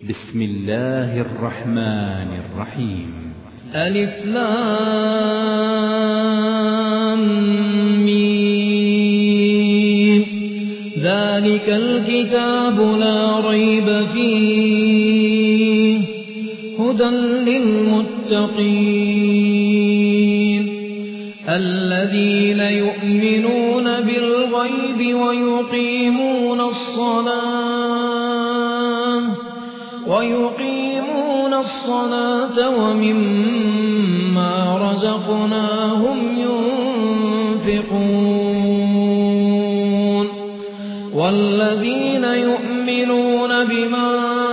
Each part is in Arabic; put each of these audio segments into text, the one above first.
بسم الله الرحمن الرحيم. ألف لام ميم. ذلك الكتاب لا ريب فيه هدى للمتقين الذين يؤمنون بالغيب ويقيمون الصلاة ومما رزقناهم ينفقون والذين يؤمنون بما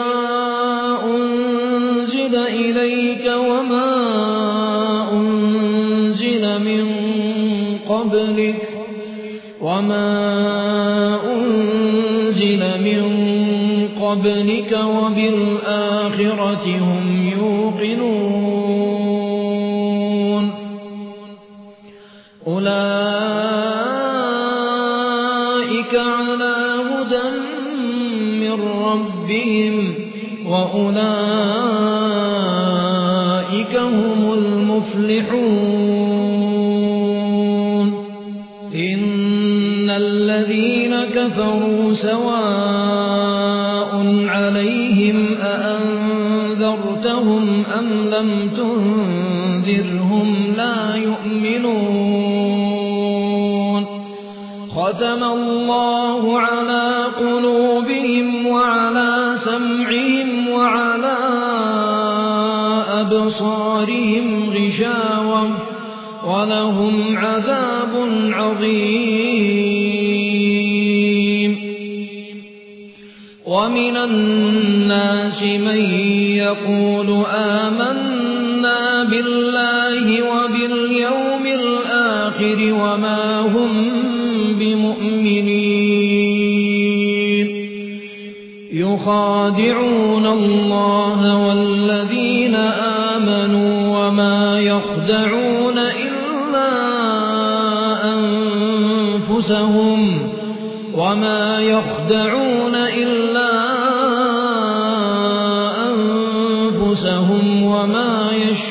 أنزل إليك وما أنزل من قبلك وبالآخرة هم يوقنون أولئك على هدى من ربهم وأولئك هم المفلحون إن الذين كفروا سواء عليهم أأنذرتهم أم لم تنذرهم لا يؤمنون ختم الله على قلوبهم وعلى سمعهم وعلى أبصارهم غشاوة ولهم عذاب عظيم ومن الناس من يقول آمنا بالله وباليوم الآخر وما هم بمؤمنين يخادعون الله والذين آمنوا وما يخدعون إلا أنفسهم وما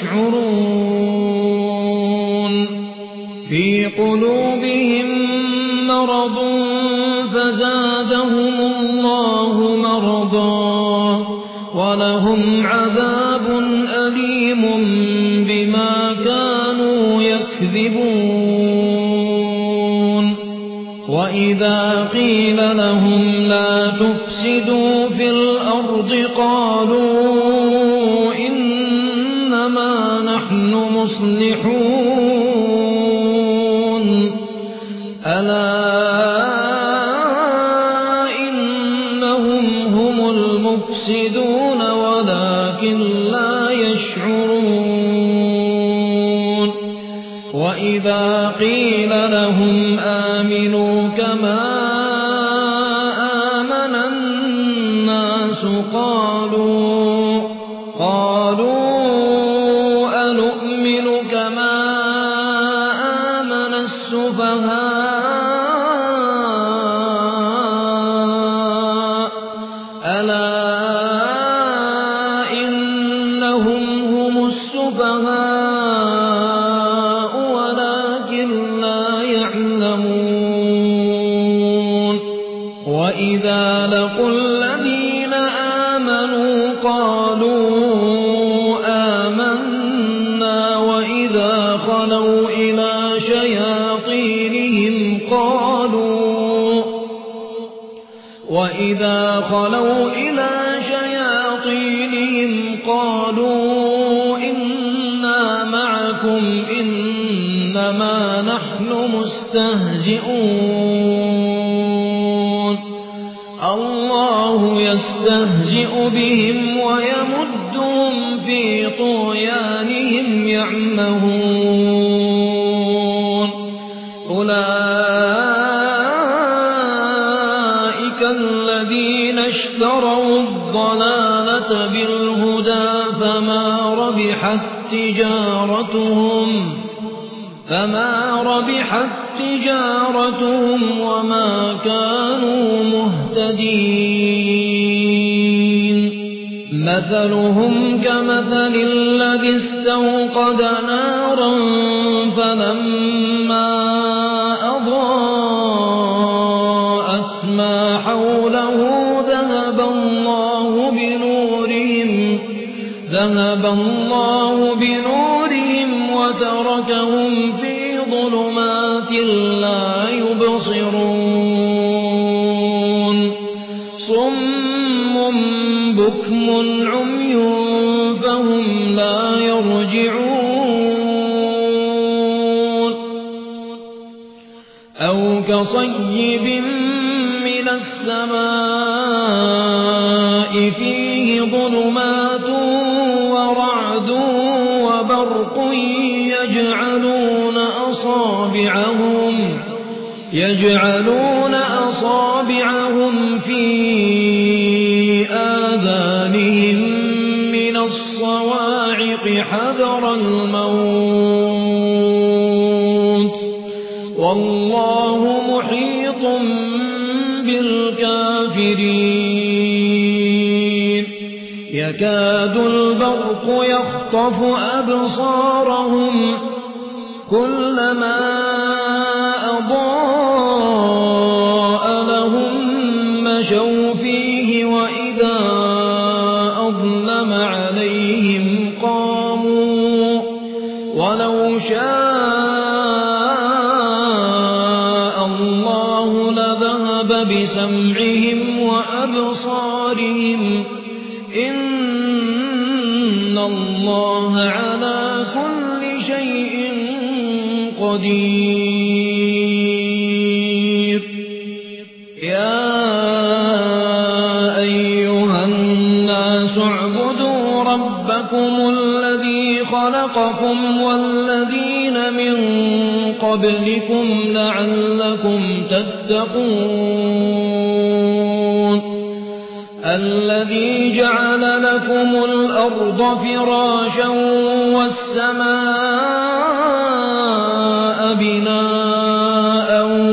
يشعرون في قلوبهم مرض فزادهم الله مرضا ولهم عذاب أليم بما كانوا يكذبون وإذا قيل لهم لا تفسدوا في الأرض قالوا إنما نحن مصلحون ألا إنهم هم المفسدون ولكن لا يشعرون وإذا قيل لهم آمنوا كما آمن الناس قالوا أنؤمن كما آمن السفهاء ألا إنهم هم السفهاء ولكن لا يعلمون وإذا لقوا الذين آمنوا قالوا آمنا وإذا خلوا إلى شياطينهم قالوا إنا معكم إنما نحن مستهزئون الله يستهزئ بهم ويمدهم في طغيانهم يعمهون أولئك الذين اشتروا الضلالة بالهدى فما ربحت تجارتهم وما كانوا مهتدين مثلهم كمثل الذي استوقد نارا فلما أضاءت ما حوله ذهب الله بنورهم وتركهم في ظلمات لا يبصرون صم بكم عمي فهم لا يرجعون أو كصيب من السماء فيه ظلمات ورعد وبرق يجعلون أصابعهم في آذانهم من الصواعق حذر الموت والله محيط بالكافرين يكاد البرق يخطف أبصارهم كلما أضاء لهم مشوا فيه وإذا أظلم عليهم قاموا ولو شاء الله لذهب بسمعهم وأبصارهم إن الله على كل شيء قدير يا أيها الناس اعبدوا ربكم الذي خلقكم والذين من قبلكم لعلكم تتقون الذي جعل لكم الأرض فراشا والسماء بناء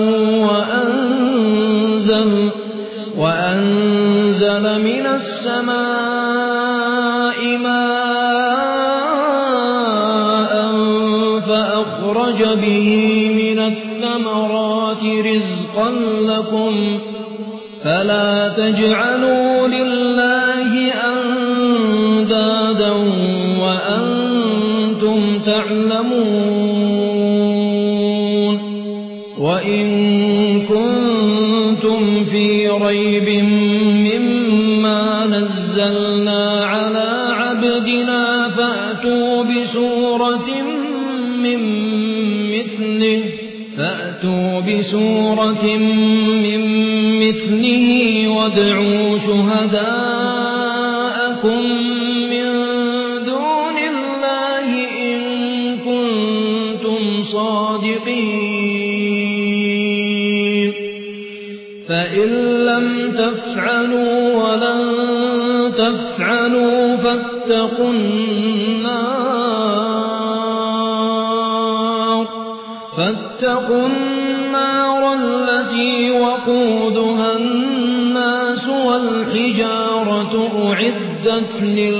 وأنزل من السماء ماء فأخرج به من الثمرات رزقا لكم فلا تجعلوا لله أندادا وأنتم تعلمون وإن كنتم في ريب مما نزلنا على عبدنا فأتوا بسورة من مثله وادعوا شهداءكم من دون الله إن كنتم صادقين فإن لم تفعلوا ولن تفعلوا فاتقوا النار التي وقودها الناس والحجارة أعدت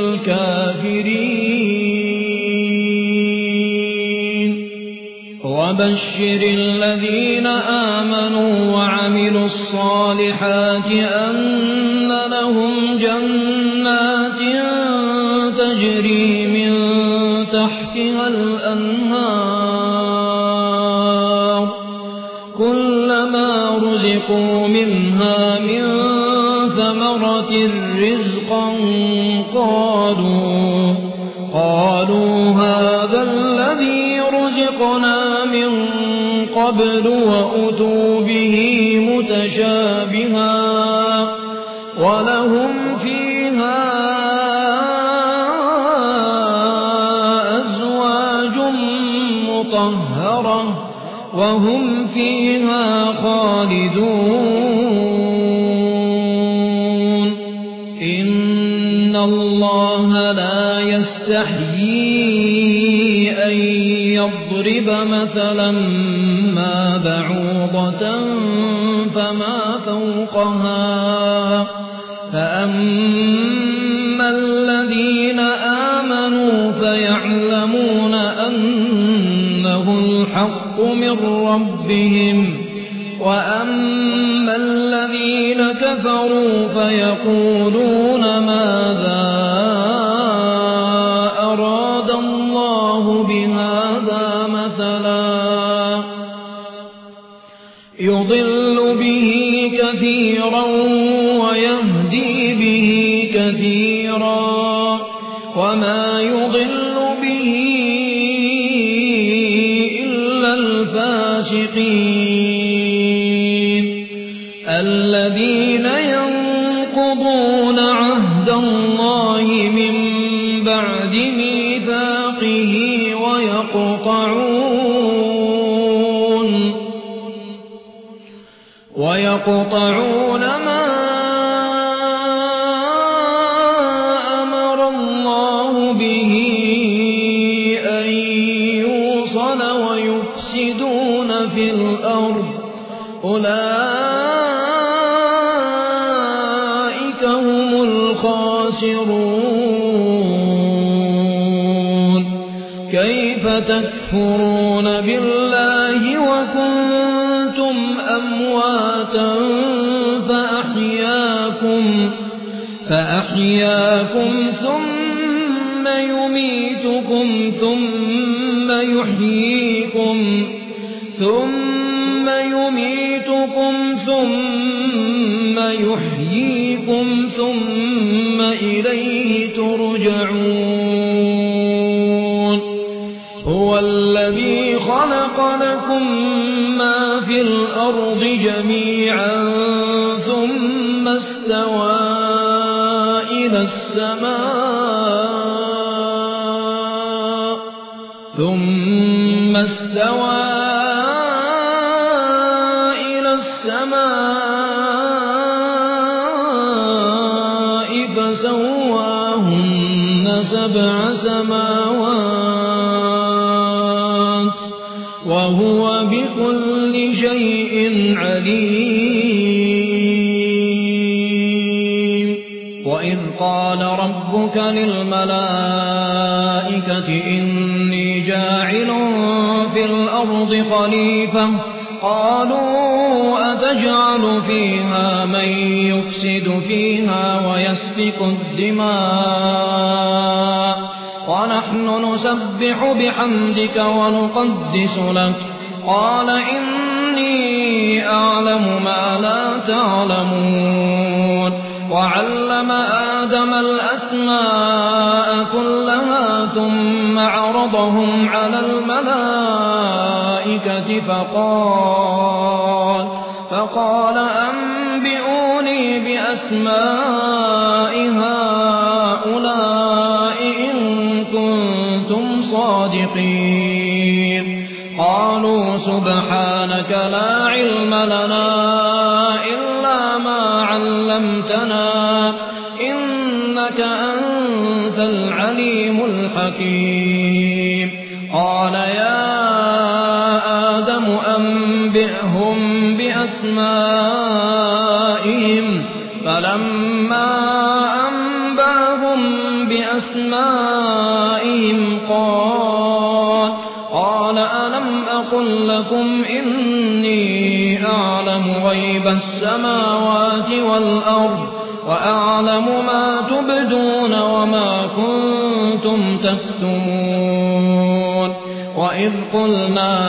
للكافرين وبشر الذين آمنوا وعملوا الصالحات أن لهم جنات تجري من تحتها الأنهار كلما رزقوا منها من ثمرة رزقا قالوا هذا الذي رزقنا من قبل وأتوا به متشابها ولهم فيها أزواج مطهرة وهم فيها خالدون إن الله لا يستحيي أن يضرب مثلا ما بعوضة فما فوقها فأما الحق من ربهم وأما الذين كفروا فيقولون ماذا أراد الله بهذا مثلا يضل به كثيرا ويهدي به كثيرا وما يضل به إلا الفاسقين الذين ينقضون عهد الله من بعد ميثاقه ويقطعون ما أمر الله به أن يوصل ويفسدون في الأرض أولئك هم الخاسرون كيف تكفرون بالله وكنتم أمواتا فأحياكم ثم يميتكم ثم يحييكم ثم إليه ترجعون هو الذي خلق لكم ما في الأرض جميعا ثم استوى إلى السماء فسواهن 7 سماوات وهو بكل شيء عليم وإذ قال ربك للملائكة إني جاعل في الأرض خليفة قالوا أتجعل فيها من يفسد فيها ويسفك الدماء ونحن نسبح بحمدك ونقدس لك قال إني أعلم ما لا تعلمون وعلم آدم الأسماء كلها ثم عرضهم على الملائكة فقال أنبئوني بأسماء هؤلاء إن كنتم صادقين قالوا سبحانك لا علم لنا إلا ما علمتنا إنك أنت العليم الحكيم قال يا آدم أنبئهم بأسمائهم فلما أنباهم بأسمائهم قال ألم أقل لكم إني أعلم غيب السماوات والأرض وأعلم ما تبدون وما كنتم تكتمون وإذ قلنا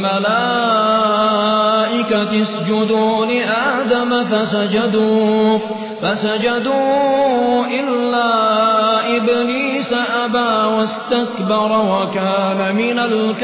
للملائكة اسجدوا لآدم فسجدوا إلا إبليس أبى واستكبر وكان من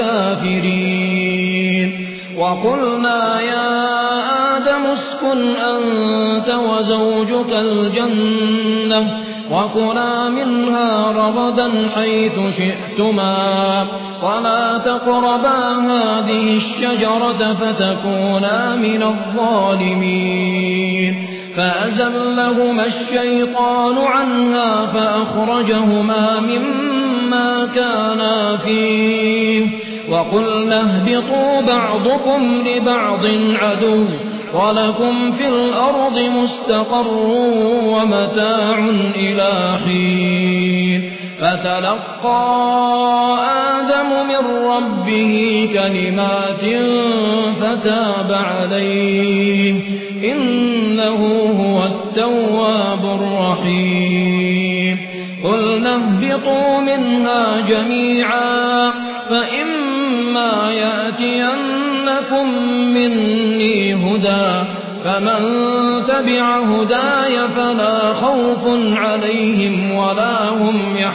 الكافرين وقلنا يا آدم اسكن أنت وزوجك الجنة وكلا منها رغدا حيث شئتما ولا تقربا هذه الشجرة فتكونا من الظالمين فأزلهما الشيطان عنها فأخرجهما مما كانا فيه وقلنا اهبطوا بعضكم لبعض عدو ولكم في الأرض مستقر ومتاع إلى حين فتلقى آدم من ربه كلمات فتاب عليه إنه هو التواب الرحيم قلنا اهبطوا منها جميعا فإما يأتينكم مني هدى فمن تبع هداي فلا خوف عليهم ولا هم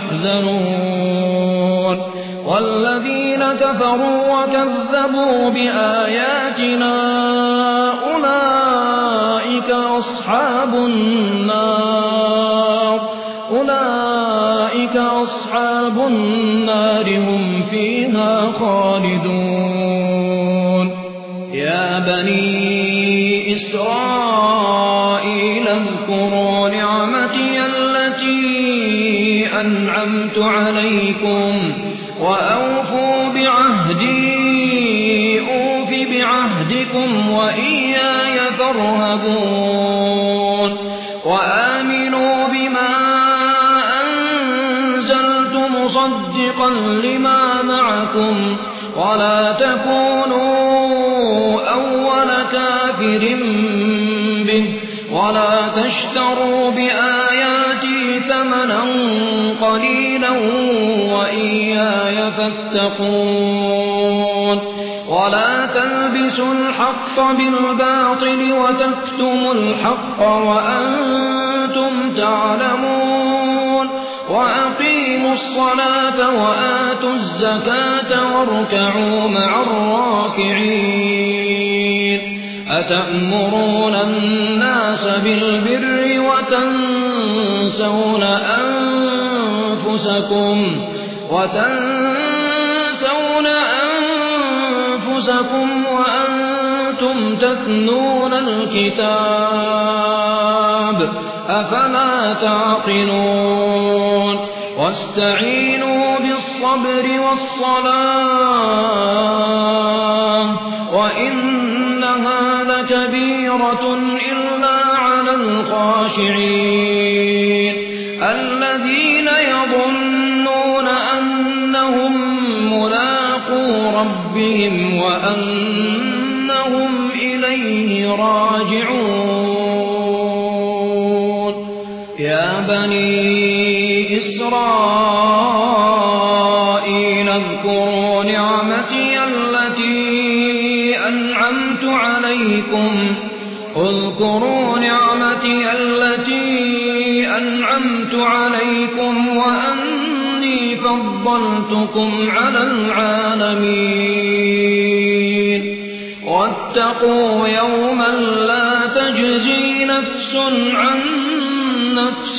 يحزنون والذين كفروا وكذبوا بآياتنا أولئك أصحاب النار هم فيها خالدون يا بني إسرائيل اذكروا نعمتي التي أنعمت عليكم وأوفوا بعهدي أوف بعهدكم وإياي فارهبون وآمنوا بما أنزلت مصدقا لما معكم ولا تكونوا أول كافر به ولا تشتروا بآياتي ثمنا قليلا وإياي فاتقون ولا تلبسوا الحق بالباطل وتكتموا الحق وأنتم تعلمون وأقيموا الصلاة وآتوا الزكاة واركعوا مع الراكعين أتأمرون الناس بالبر وتنسون أنفسكم وأنتم تتلون الكتاب أفلا تعقلون واستعينوا بالصبر والصلاة وإنها لكبيرة إلا على الخاشعين الذين يظنون أنهم ملاقو ربهم وأنهم إليه راجعون يا بني إسرائيل اذكروا نعمتي التي أنعمت عليكم وأني فضلتكم على العالمين واتقوا يوما لا تجزي نفس عن نفس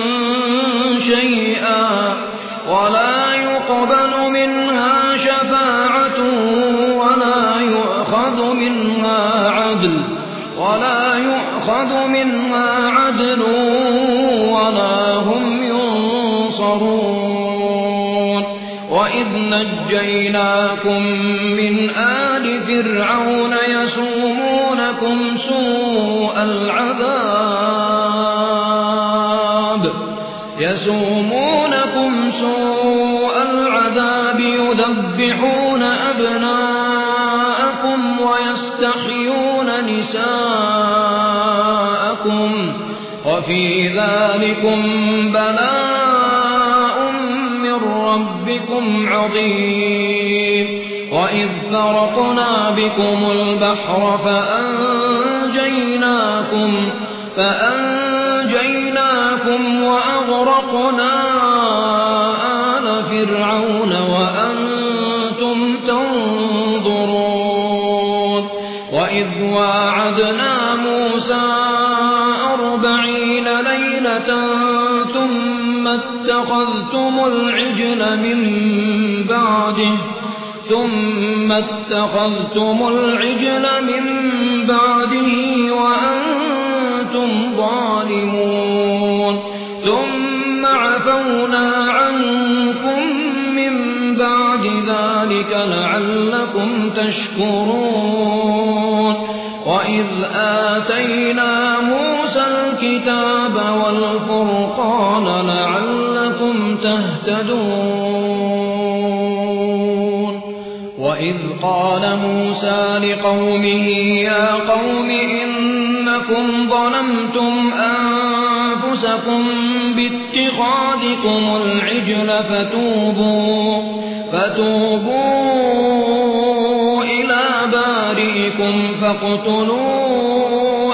شيئا ولا يقبل منها شفاعة ولا يؤخذ منها عدل ولا هم ينصرون وإذ نجيناكم من آل فرعون يسومونكم سوء العذاب يذبحون أبناءكم ويستحيون نساءكم وفي ذلكم بلاء من ربكم عظيم وإذ فرقنا بكم البحر فأنجيناكم وأغرقنا آل فرعون وأنتم تنظرون وإذ واعدنا موسى 40 ليلة ثم اتخذتم العجل من بعده وأنتم ظالمون ثم عفونا عنكم من بعد ذلك لعلكم تشكرون وإذ آتينا موسى الكتاب والفرقان لعلكم تهتدون وإذ قال موسى لقومه يا قوم إنكم ظلمتم أنفسكم باتخاذكم العجل فتوبوا إلى بارئكم فاقتلوا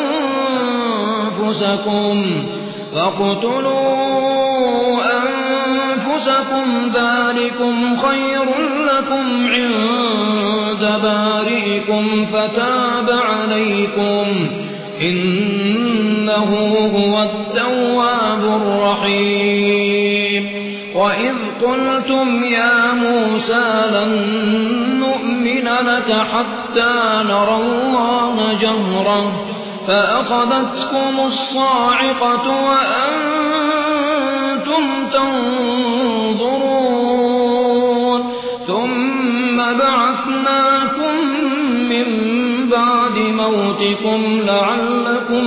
أنفسكم ذلكم خير لكم عند بارئكم فتاب عليكم إنه هو التواب الرحيم وإذ قلتم يا موسى لن نؤمن لك حتى نرى الله جهرة فأخذتكم الصاعقة وأنتم تنظرون ثم بعثناكم من بعد موتكم لعلكم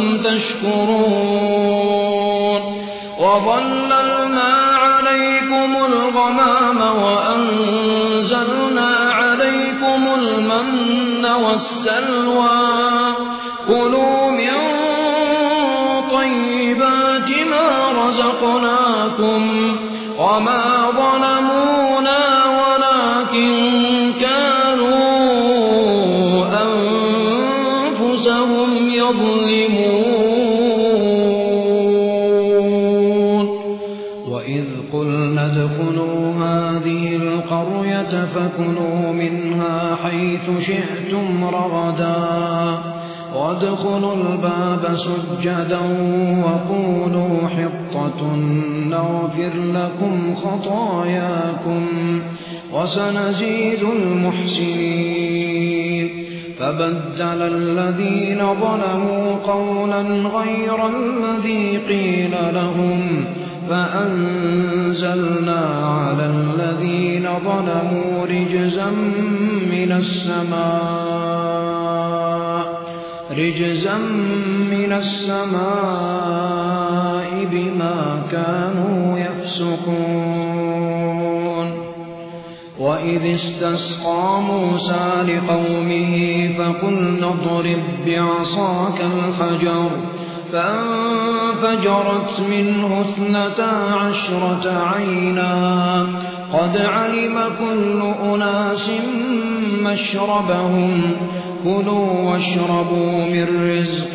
تشكرون وظللنا عليكم الغمام وأنزلنا عليكم المن والسلوى كلوا من طيبات ما رزقناكم وما ظلمونا ولكن كانوا أنفسهم يظلمون وإذ قلنا ادخلوا هذه القرية فكلوا منها حيث شئتم رغدا وادخلوا الباب سجدا وقولوا حطة نغفر لكم خطاياكم وسنزيد المحسنين فبدل الذين ظلموا قولا غير الذي قيل لهم فأنزلنا على الذين ظلموا رجزا من السماء بما كانوا يفسقون وإذ استسقى موسى لقومه فقلنا اضرب بعصاك الحجر فانفجرت منه 12 عينا قد علم كل أناس مشربهم كلوا واشربوا من رزق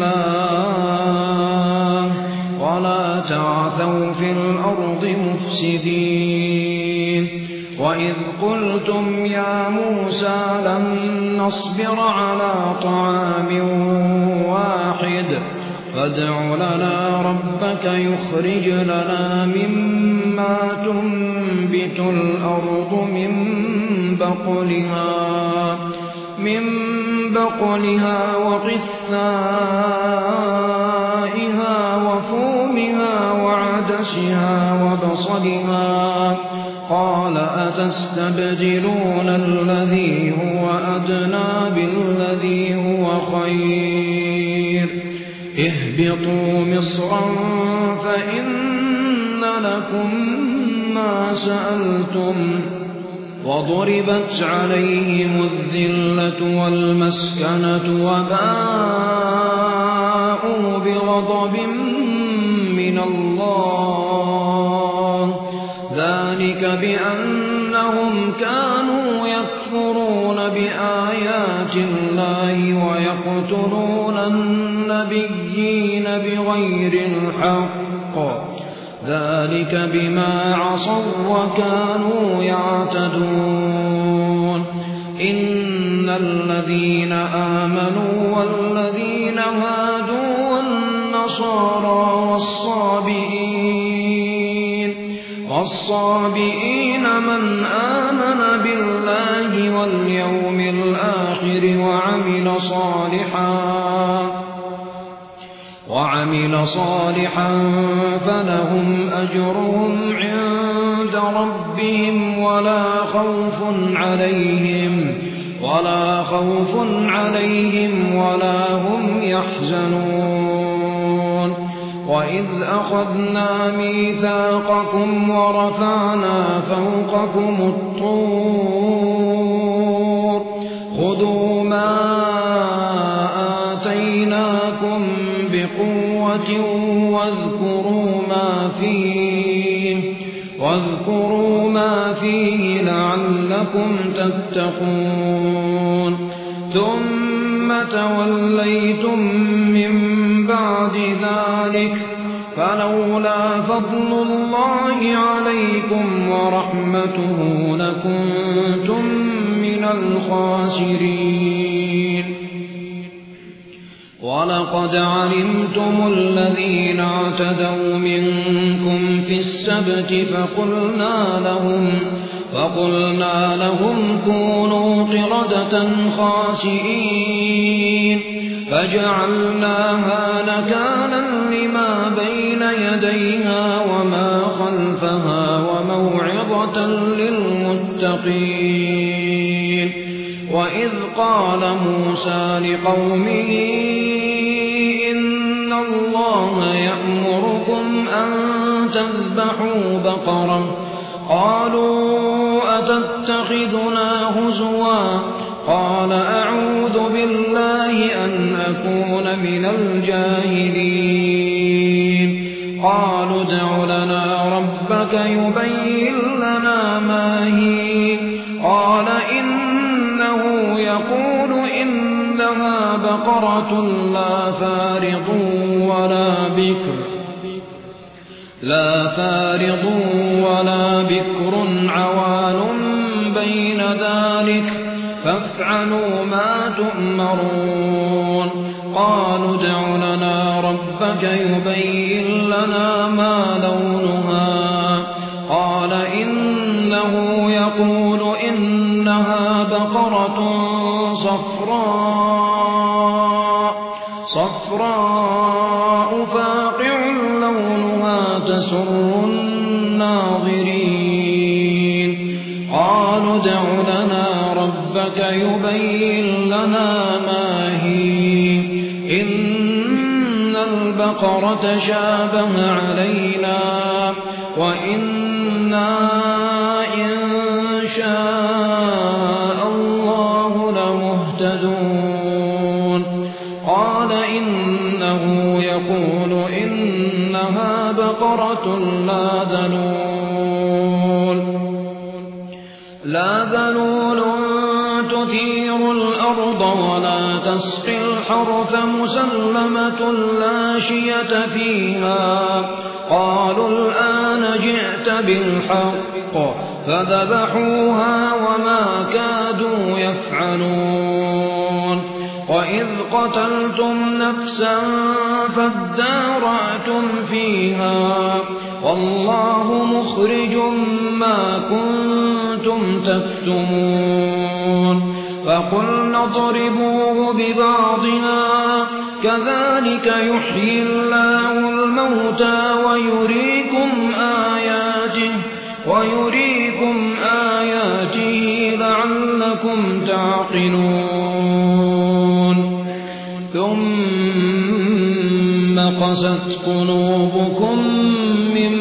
الله ولا تعثوا في الأرض مفسدين وإذ قلتم يا موسى لن نصبر على طعام واحد فادع لنا ربك يخرج لنا مما تنبت الأرض من بقلها وقثائها وفومها وعدسها وبصلها قال أتستبدلون الذي هو أدنى بالذي هو خير اهبطوا مصرا فإن لكم ما سألتم وضربت عليهم الذلة والمسكنة وباءوا بغضب من الله ذلك بأنهم كانوا يكفرون بآيات الله ويقتلون النبيين بغير الحق ذلك بما عصوا وكانوا يعتدون إن الذين آمنوا والذين هادوا والنصارى والصابئين من آمن بالله واليوم الآخر وعمل صالحا فلهم أجرهم عند ربهم ولا خوف عليهم ولا هم يحزنون وإذ أخذنا ميثاقكم ورفعنا فوقكم الطور خذوا ما آتيناكم بقوة واذكروا ما فيه لعلكم تتقون ثم توليتم من بعد ذلك فلولا فضل الله عليكم ورحمته لكنتم من الخاسرين ولقد علمتم الذين اعتدوا منكم في السبت فقلنا لهم كونوا قردة خاسئين فجعلناها نكالا لما بين يديها وما خلفها وموعظة للمتقين وإذ قال موسى لقومه إن الله يأمركم أن تذبحوا بقرة قالوا أتتخذنا هزوا قال أعوذ بالله أن أكون من الجاهلين قالوا ادع لنا ربك يبين لنا ما هي قال إنه يقول إنها بقرة لا فارض ولا بكر عوان بين ذلك فافعلوا ما تؤمرون قالوا ادع لنا ربك يبين لنا ما لونها قال إنه يقول إنها بقرة صفراء فاقع لونها تسر الناظرين قالوا ادع لنا ربك يبين لنا ما هي إن البقرة شابه علينا وإنا إن شاء الله لمهتدون قال إنه يقول إنها بقرة لا ذلول تثير الأرض ولا تسقي الحرث مسلمة لا شية فيها قالوا الآن جئت بالحق فذبحوها وما كادوا يفعلون وإذ قتلتم نفسا فادارأتم فيها والله مخرج ما كنتم تكتمون فقلنا اضربوه ببعضها كذلك يحيي الله الموتى ويريكم آياته لعلكم تعقلون ثم قست قلوبكم من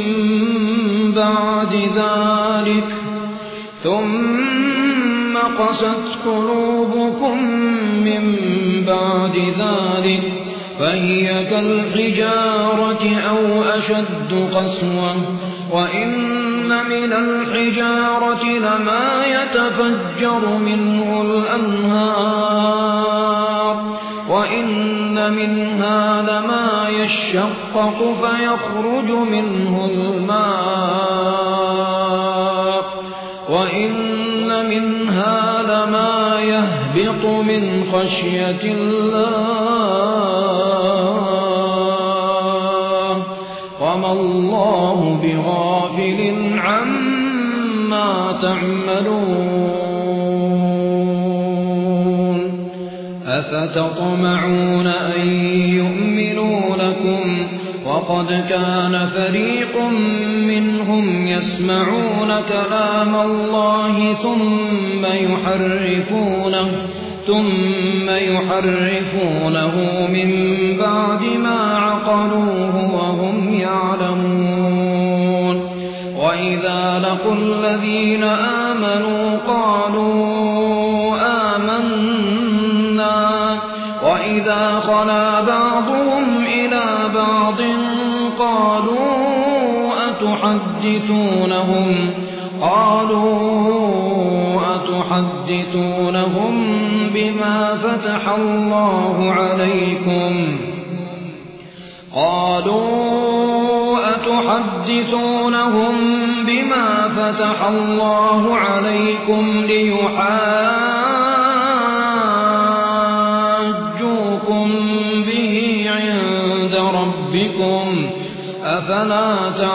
بعد ذلك فهي كالحجارة أو أشد قسوة وإن من الحجارة لما يتفجر منه الأنهار وإن منها لما يشقق فيخرج منه الماء وإن منها لما يهبط من خشية الله وما الله بغافل عما تعملون أفتطمعون أن يؤمنوا لكم وقد كان فريق منهم يسمعون كلام الله ثم يحرفونه من بعد ما عقلوه وهم يعلمون وإذا لقوا الذين آمنوا قالوا آمنا وإذا خلا بعضهم إلى بعض أتحدثونهم بما فتح الله عليكم ليحاجوكم به عند ربكم أفلا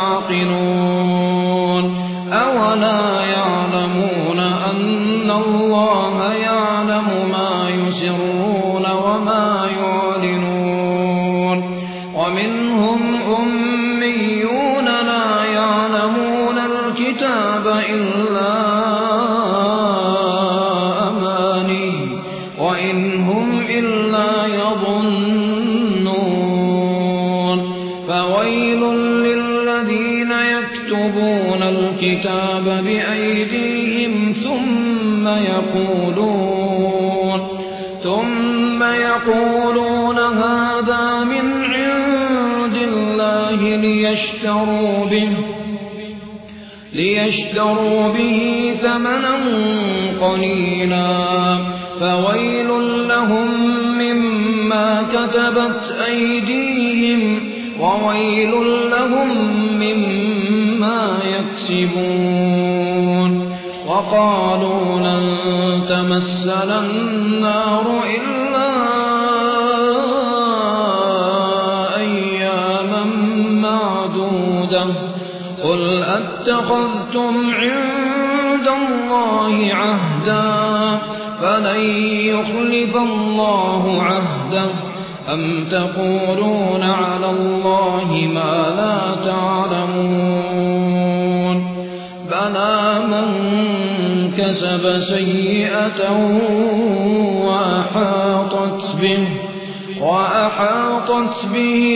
تعقلون أولا يعلمون أن الله يعلم ما يسرون وما يعلنون ومنهم أميون لا يعلمون الكتاب إلا أماني وإن هم إلا يظنون فويل للذين يكتبون الكتاب بأيديهم ثم يقولون هذا من عند الله ليشتروا به ثمنا قليلا فويل لهم مما كتبت أيديهم وويل لهم مما يكسبون وقالوا لن تمسنا النار إلا أياما معدودة قل أتخذتم عند الله عهدا فلن يخلف الله عهده أم تقولون على الله ما لا تعلمون بلى من كسب سيئة وأحاطت به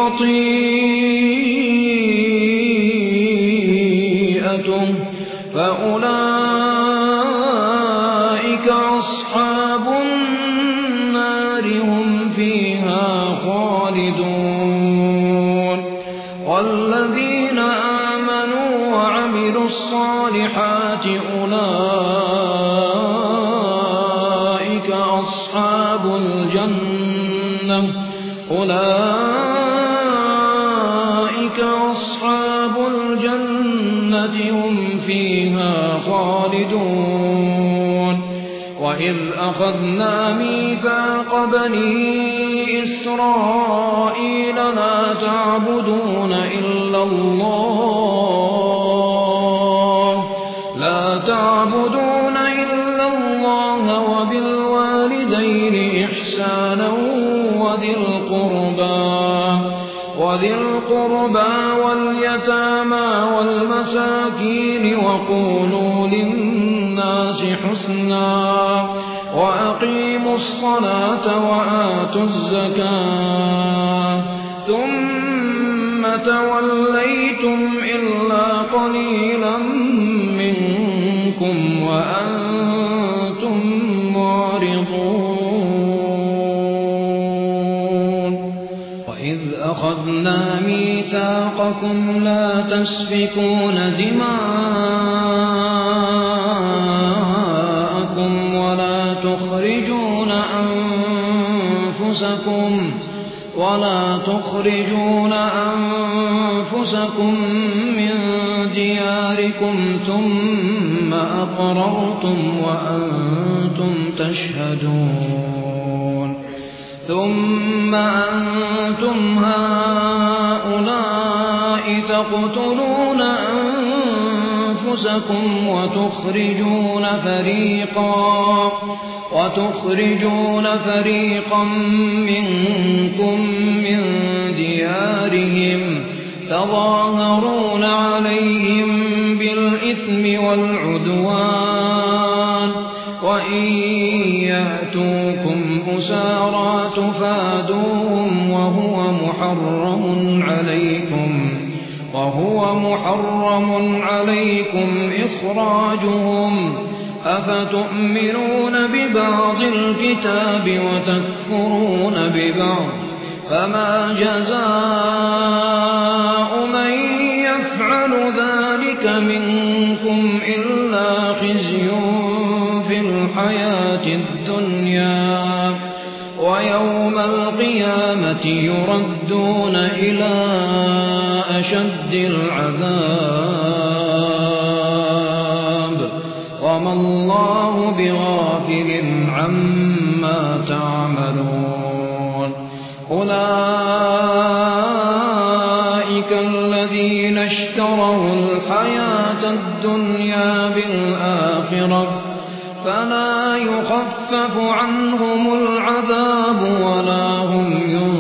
خطيئته فأولئك أصحاب النار هم فيها خالدون والذين آمنوا وعملوا الصالحات أولئك أصحاب الجنة هم فيها خالدون وإذ أخذنا ميثاق بني إسرائيل لا تعبدون إلا الله وبالوالدين إحسانا وذي القربى واليتامى والمساكين وقولوا للناس حسنا وأقيموا الصلاة وآتوا الزكاة ثم توليتم إلا قليلا منكم وأنتم معرضون وإذ أخذنا ميثاقكم لا تسفكون دماءكم ولا تخرجون أنفسكم من دياركم ثم أقررتم وأنتم تشهدون ثم أنتم هؤلاء تقتلون أنفسكم وتخرجون فريقا منكم من ديارهم تظاهرون عليهم بالإثم والعدوان وإن يأتوكم أسارى تفادوهم وهو محرم عليكم إخراجهم أفتؤمنون ببعض الكتاب وتكفرون ببعض فما جزاء من يفعل ذلك منكم إلا خزي في الحياة الدنيا ويوم القيامة يردون إلى أشد العذاب وما الله بغافل عما تعملون أولئك الذين اشتروا الحياة الدنيا بالآخرة فلا يخفف عنهم العذاب ولا هم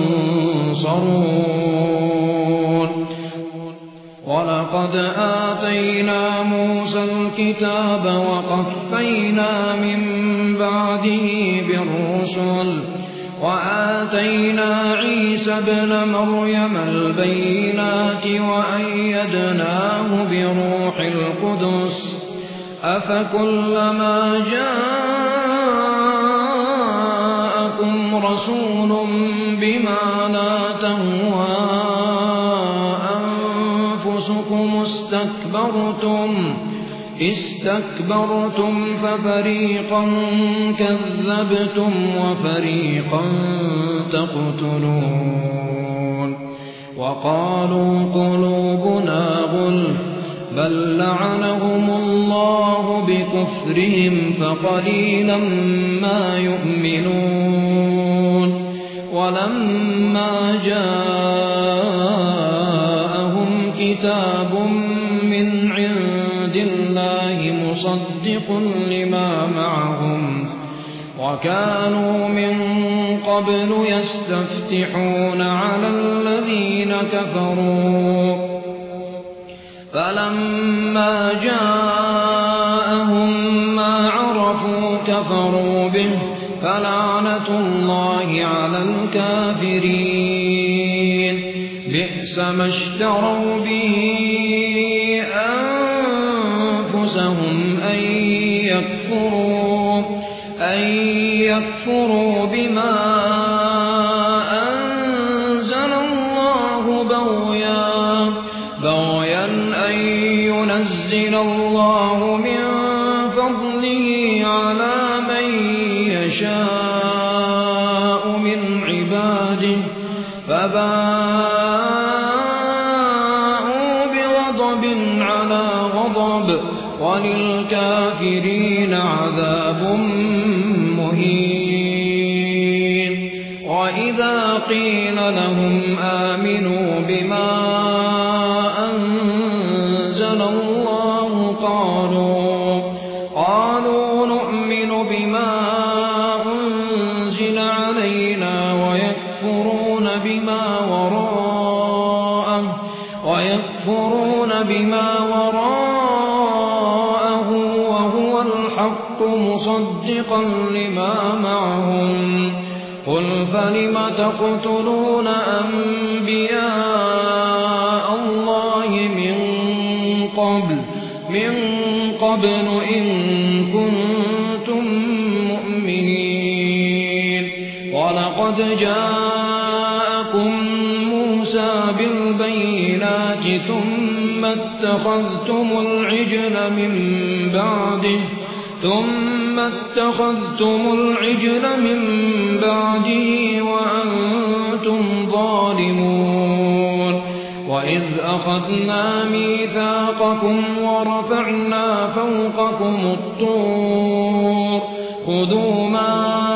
ينصرون ولقد آتينا موسى الكتاب وقفينا من بعده بالرسل وآتينا عيسى ابن مريم البينات وأيدناه بروح القدس أفكلما جاءكم رسول بما لا تهوى أنفسكم استكبرتم ففريقا كذبتم وفريقا تقتلون وقالوا قلوبنا غلف بل لعنهم الله بكفرهم فقليلا ما يؤمنون ولما جاءهم كتاب من عند الله مصدق لما معهم وكانوا من قبل يستفتحون على الذين كفروا فلما جاءهم ما عرفوا كفروا به فلعنة الله على الكافرين بئس ما اشتروا به أنفسهم أن يكفروا بما أنزل الله بغيا أن ينزل الله من فضله على من يشاء من عباده فباءوا بغضب على غضب وللكافرين عذاب مهين وإذا قيل لهم آمنوا بما أنزل الله قالوا نؤمن بما أنزل علينا ويكفرون بما وراءه وهو الحق مصدقا لما معهم قل فلم تقتلون أنبياء الله من قبل إن كنتم مؤمنين ولقد جاءكم موسى بالبينات ثم اتخذتم العجل من بعده وأنتم ظالمون وإذ أخذنا ميثاقكم ورفعنا فوقكم الطور خذوا ما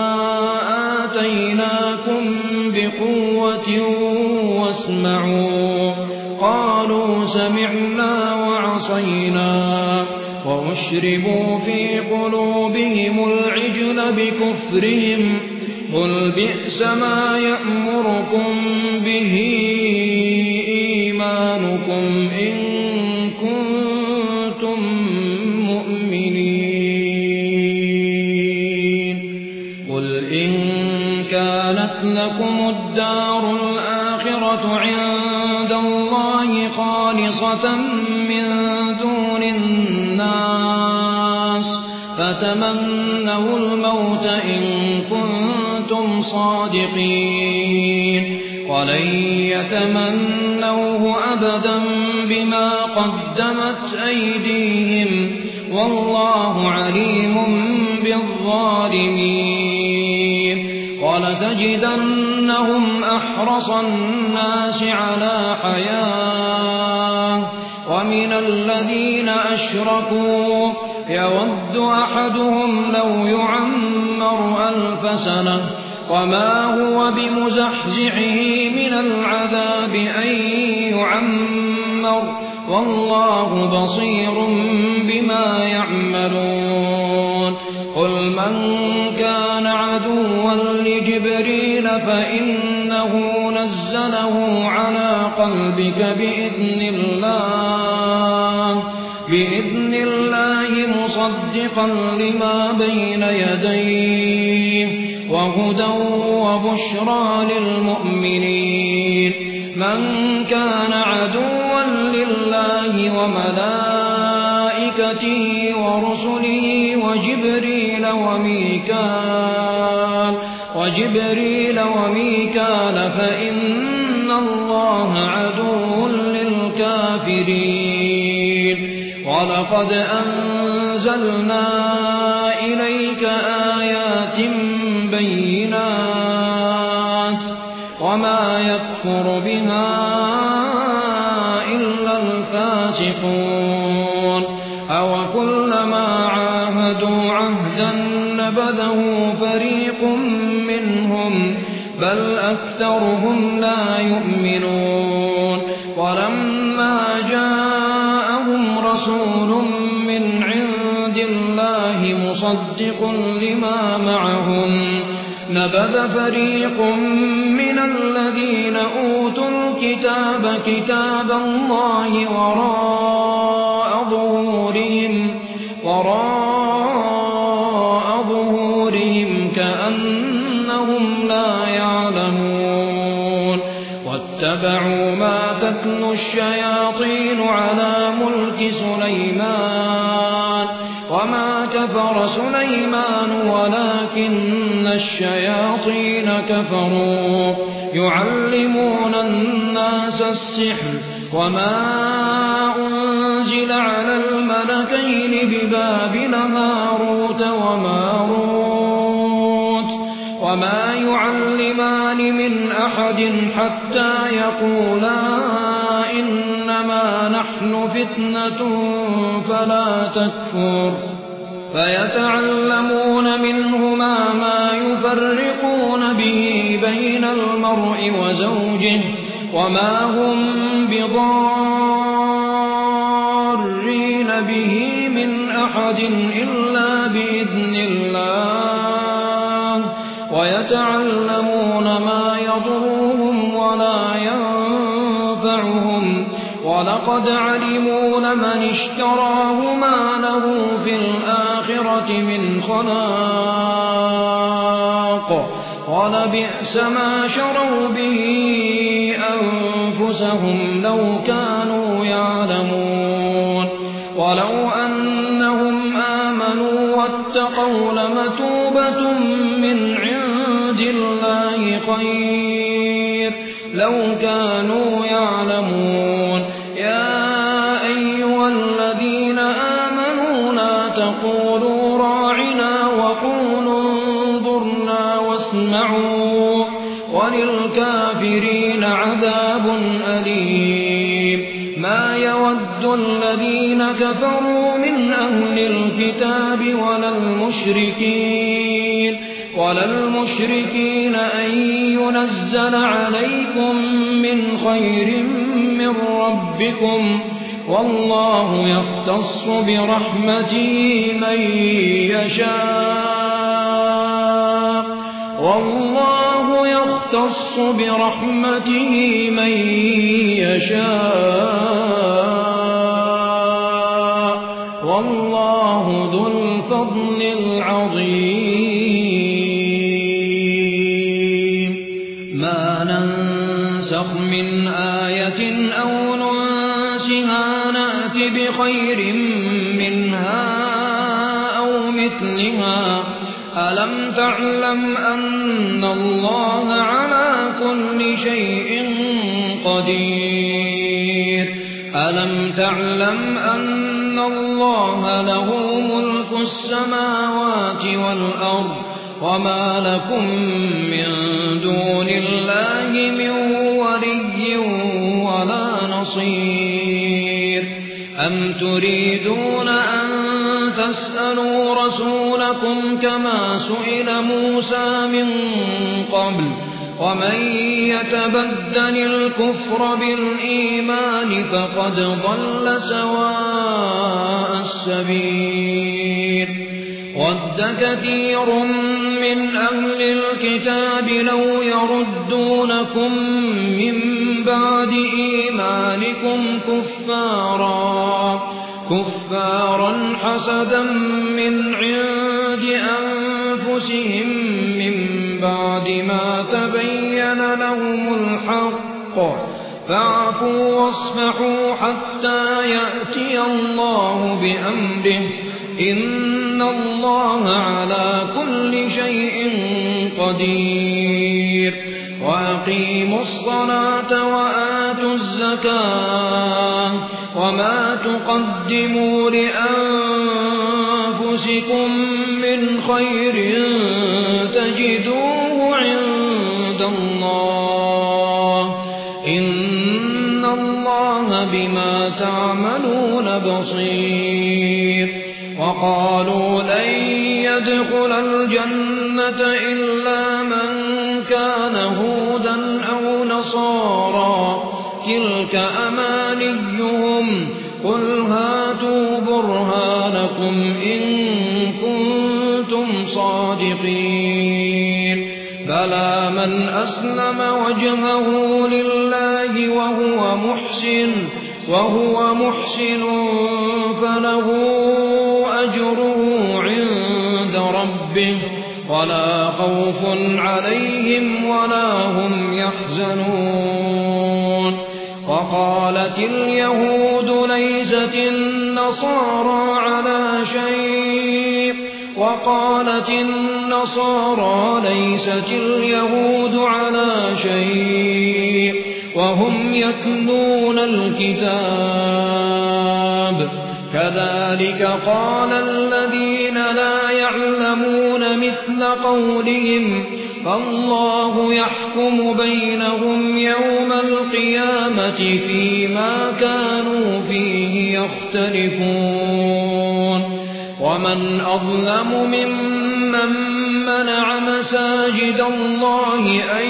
آتيناكم بقوة واسمعوا قالوا سمعنا وعصينا وأشربوا في قلوبهم العجل بكفرهم قل بئس ما يأمركم به إيمانكم إن كنتم مؤمنين لكم الدار الآخرة عند الله خالصة من دون الناس فتمنوا الموت إن كنتم صادقين ولن يتمنوه أبدا بما قدمت أيديهم والله عليم بالظالمين ولتجدنهم أحرص الناس على حياة ومن الذين أشركوا يود أحدهم لو يعمر 1000 سنة وما هو بمزحزحه من العذاب أن يعمر والله بصير بما يعملون قل من كان عدوا لجبريل فإنه نزله على قلبك بإذن الله مصدقا لما بين يديه وهدى وبشرى للمؤمنين من كان عدوا لله وملائكته ورسله وجبريل وميكال فإن الله عدو للكافرين ولقد أنزلنا إليك آيات بينات وما يكفر بها إلا الفاسقون أوكلما عاهدوا عهدا نبذه فريق منهم بل أكثرهم لا يؤمنون ولما جاءهم رسول من عند الله مصدق لما معهم نبذ فريق من الذين أوتوا الكتاب كتاب الله وراء ظهورهم كأنهم لا يعلمون واتبعوا ما تتلو الشياطين على ملك سليمان وما كفر سليمان ولكن الشياطين كفروا يعلمون الناس السحر وما أنزل على الملكين ببابل هاروت وماروت وما يعلمان من أحد حتى يقولا إنما نحن فتنة فلا تكفر فيتعلمون منهما ما يفرقون به بين المرء وزوجه وما هم بضارين به من أحد إلا بإذن الله ويتعلمون ما يضرهم ولا ينفعهم ولقد علموا لمن اشتراه ما له في الآخرة من خلاق ولبئس ما شروا به أنفسهم لو كانوا يعلمون ولو أنهم آمنوا واتقوا لمثوبة من عند الله خير لو كانوا يعلمون يا أيها الذين آمنوا لا تقولوا راعنا وقولوا انظرنا واسمعوا وللكافرين عذاب أليم ما يود الذين كفروا من أهل الكتاب ولا المشركين أن ينزل عليكم من خير من ربكم والله يختص برحمته من يشاء والله يختص برحمته من يشاء والله ذو الفضل العظيم من آية أو ننسها نأت بخير منها أو مثلها ألم تعلم أن الله على كل شيء قدير ألم تعلم أن الله له ملك السماوات والأرض وما لكم من دون الله من ولي ولا نصير أم تريدون أن تسألوا رسولكم كما سئل موسى من قبل ومن يتبدل الكفر بالإيمان فقد ضل سواء السبيل ود كثير من أهل الكتاب لو يردونكم من بعد إيمانكم كفارا حسدا من عند أنفسهم من بعد ما تبين لهم الحق فاعفوا واصفحوا حتى يأتي الله بأمره إن الله على كل شيء قدير وأقيموا الصلاة وآتوا الزكاة وما تقدموا لأنفسكم من خير تجدوه عند الله إن الله بما تعملون بصير وقالوا لن يدخل الجنة إلا من كان هودا أو نصارى تلك أمانيهم قل هاتوا برهانكم إن كنتم صادقين بلى من أسلم وجهه لله وهو محسن فله أجره عند ربه ولا خوف عليهم ولا هم يحزنون وقالت اليهود ليست النصارى على شيء وقالت النصارى ليست اليهود على شيء وهم يتلون الكتاب كذلك قال الذين لا يعلمون مثل قولهم فالله يحكم بينهم يوم القيامة فيما كانوا فيه يختلفون ومن أظلم ممن منع مساجد الله أن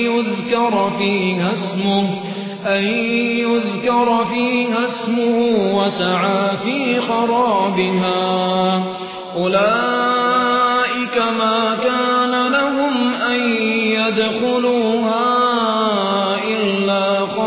يذكر فيها اسمه وسعى في خرابها أولئك ما كان لهم أن يدخلوها إلا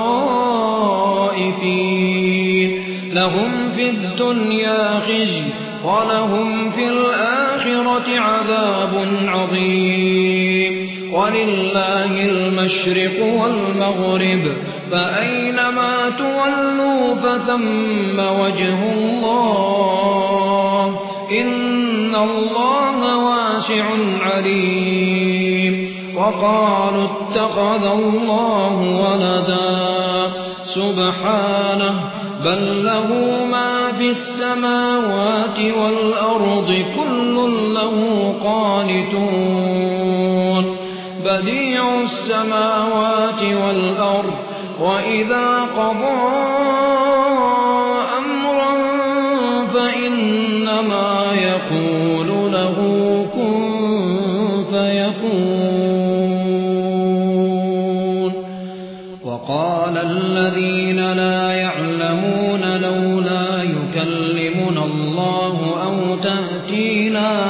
خائفين لهم في الدنيا خزي ولهم في الآخرة عذاب عظيم ولله المشرق والمغرب فأينما تولوا فثم وجه الله إن الله واسع عليم وقالوا اتخذ الله ولدا سبحانه بل له ما في السماوات والأرض كل له قانتون بديع السماوات والأرض وإذا قضى أمرا فإنما يقول له كن فيكون وقال الذين لا يعلمون لولا يكلمنا الله أو تأتينا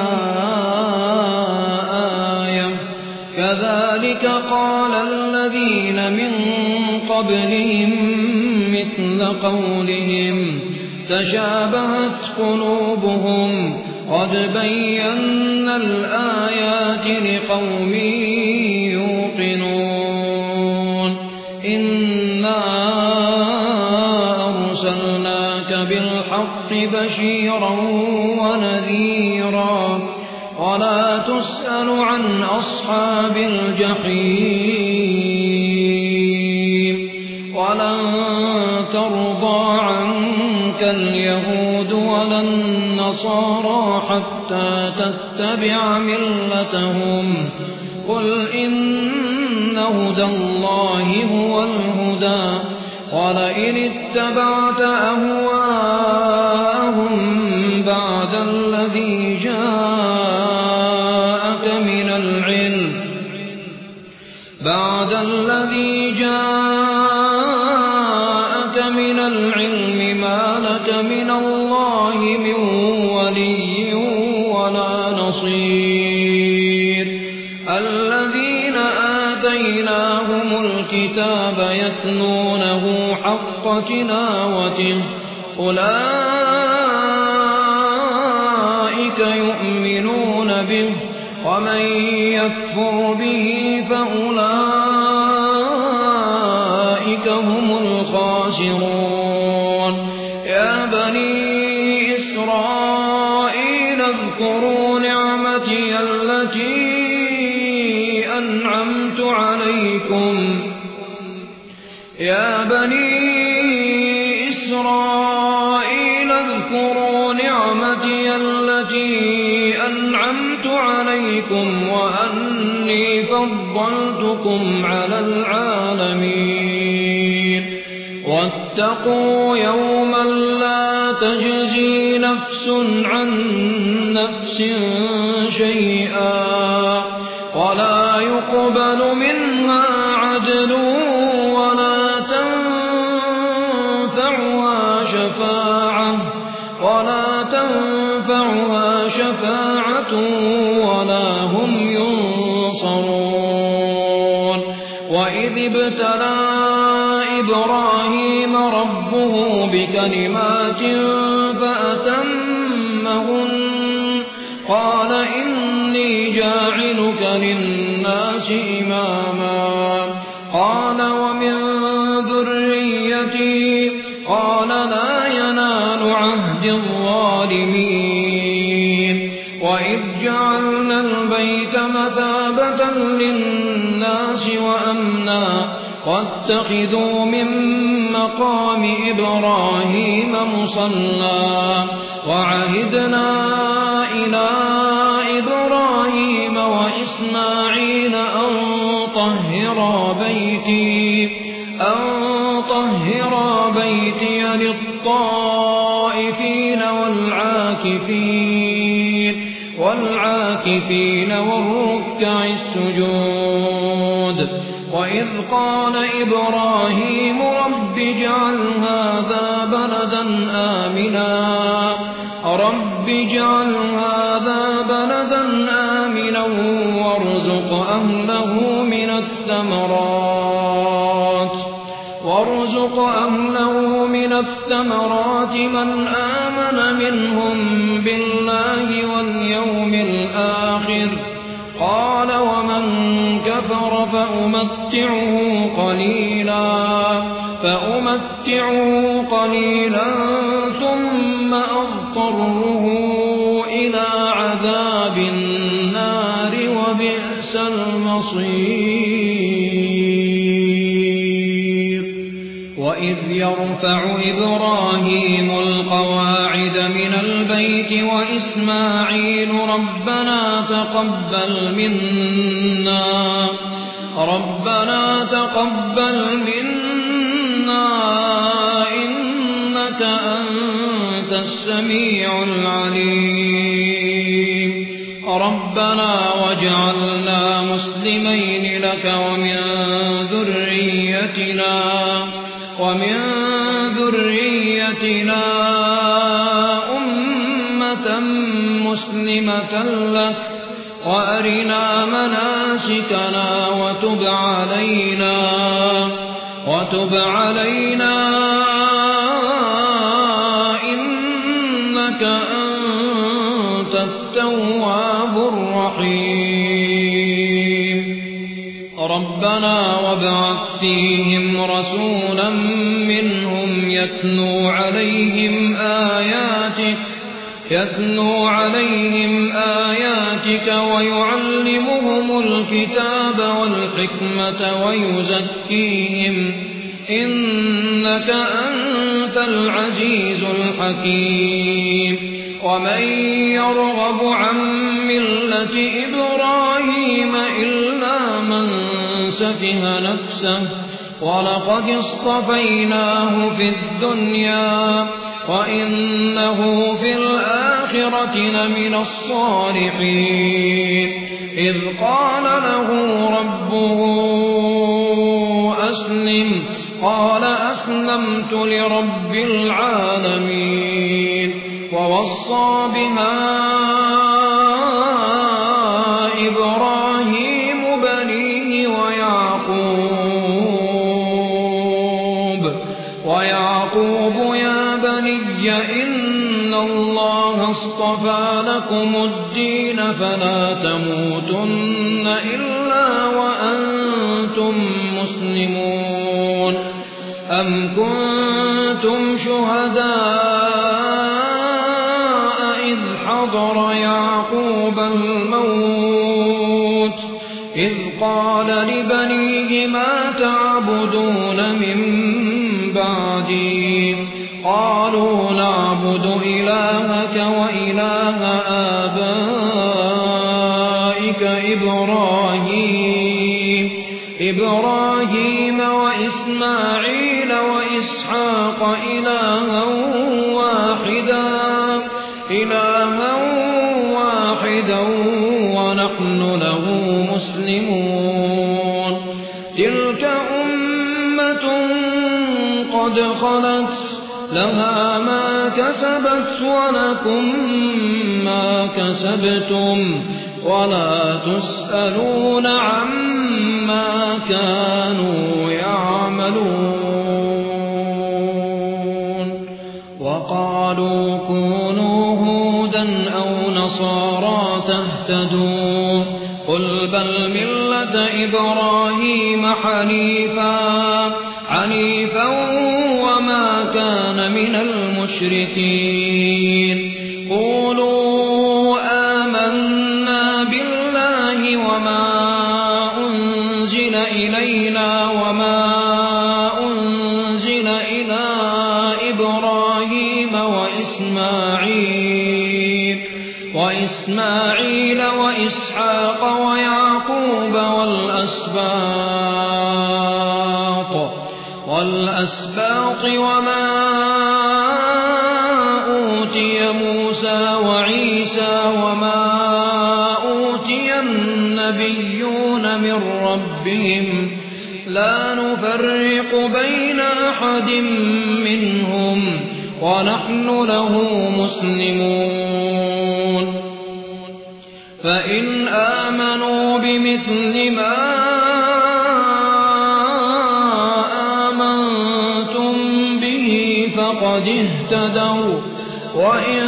آية كذلك قال الذين من قبلهم مثل قولهم تشابهت قلوبهم قد بينا الآيات لقوم يوقنون بالحق بشيرا ونذيرا ولا تسأل عن أصحاب الجحيم ولن ترضى عنك اليهود ولا النصارى حتى تتبع ملتهم قل إن هدى الله هو الهدى ولئن اتبعت أهواءهم بعد الذي جاءك من العلم ما لك من الله من ولي ولا نصير الذين آتيناهم الكتاب يتلونه حق تلاوته أولئك يؤمنون به ومن يكفر به فأولئك هم الخاسرون يا بني إسرائيل اذكروا نعمتي التي أنعمت عليكم يا بني إسرائيل اذكروا نعمتي التي أنعمت عليكم وأني فضلتكم على العالمين واتقوا يوما لا تجزي نفس عن نفس شيئا ولا يقبل منها عدل ولا تنفعها شفاعة ولا هم ينصرون وإذ ابتلى إبراهيم ربه بكلمات فأتمهن قال إني جاعلك للناس إماما قال ومن ذريتي قال لا ينال عهد الظالمين وإذ جعلنا البيت مثابة للناس وأمنا واتخذوا من مقام إبراهيم مصلى وعهدنا إلى إبراهيم وإسماعيل أن طهرا بيتي للطائفين والعاكفين والركع السجود وإذ قال إبراهيم رب اجعل هذا بلدا آمنا وارزق أهله من الثمرات من آمن منهم بالله واليوم الآخر قال ومن كفر فأمتعه قليلا ثم أضطره إلى عذاب النار وبئس المصير وإذ يرفع إبراهيم القواعد من البيت وإسماعيل ربنا تقبل منا إنك أنت السميع العليم ربنا واجعلنا مسلمين لك ومن ذريتنا أمة مسلمة لك وأرنا مناسكنا وتب علينا إنك أنت التواب الرحيم ربنا وابعث فيهم رسولا منهم يتلو عليهم آياتك ويعلمهم الكتاب والحكمة ويزكيهم إنك أنت العزيز الحكيم ومن يرغب عن ملة إبراهيم إلا من سفه نفسه ولقد اصطفيناه في الدنيا وإنه في الآخرة لمن الصالحين إذ قال له ربه أسلم قال أسلمت لرب العالمين ووصى بها إبراهيم بنيه ويعقوب يا بني إن الله اصطفى لكم الدين فلا تموتن إلا وأنتم مسلمون أم كنتم شهداء إذ حضر يعقوب الموت إذ قال لبنيه ما تعبدون من بعدي قالوا نعبد إلهك وإله آبائك إبراهيم وإسماعيل وإسحاق إلها واحدا ونحن له مسلمون تلك أمة قد خلت لها ما كسبت ولكم ما كسبتم ولا تسألون عما كانوا يعملون وقالوا كونوا هودا أو نصارى تهتدوا قل بل ملة إبراهيم حنيفا وما كان من المشركين قولوا آمنا بالله وما أنزل إلينا وما أنزل إلى إبراهيم وإسماعيل وإسحاق ويعقوب والأسباط وما أوتي موسى وعيسى وما أوتي النبيون من ربهم لا نفرق بين أحد منهم ونحن له مسلمون فإن آمنوا بمثل ما آمنتم به فقد اهتدوا وإن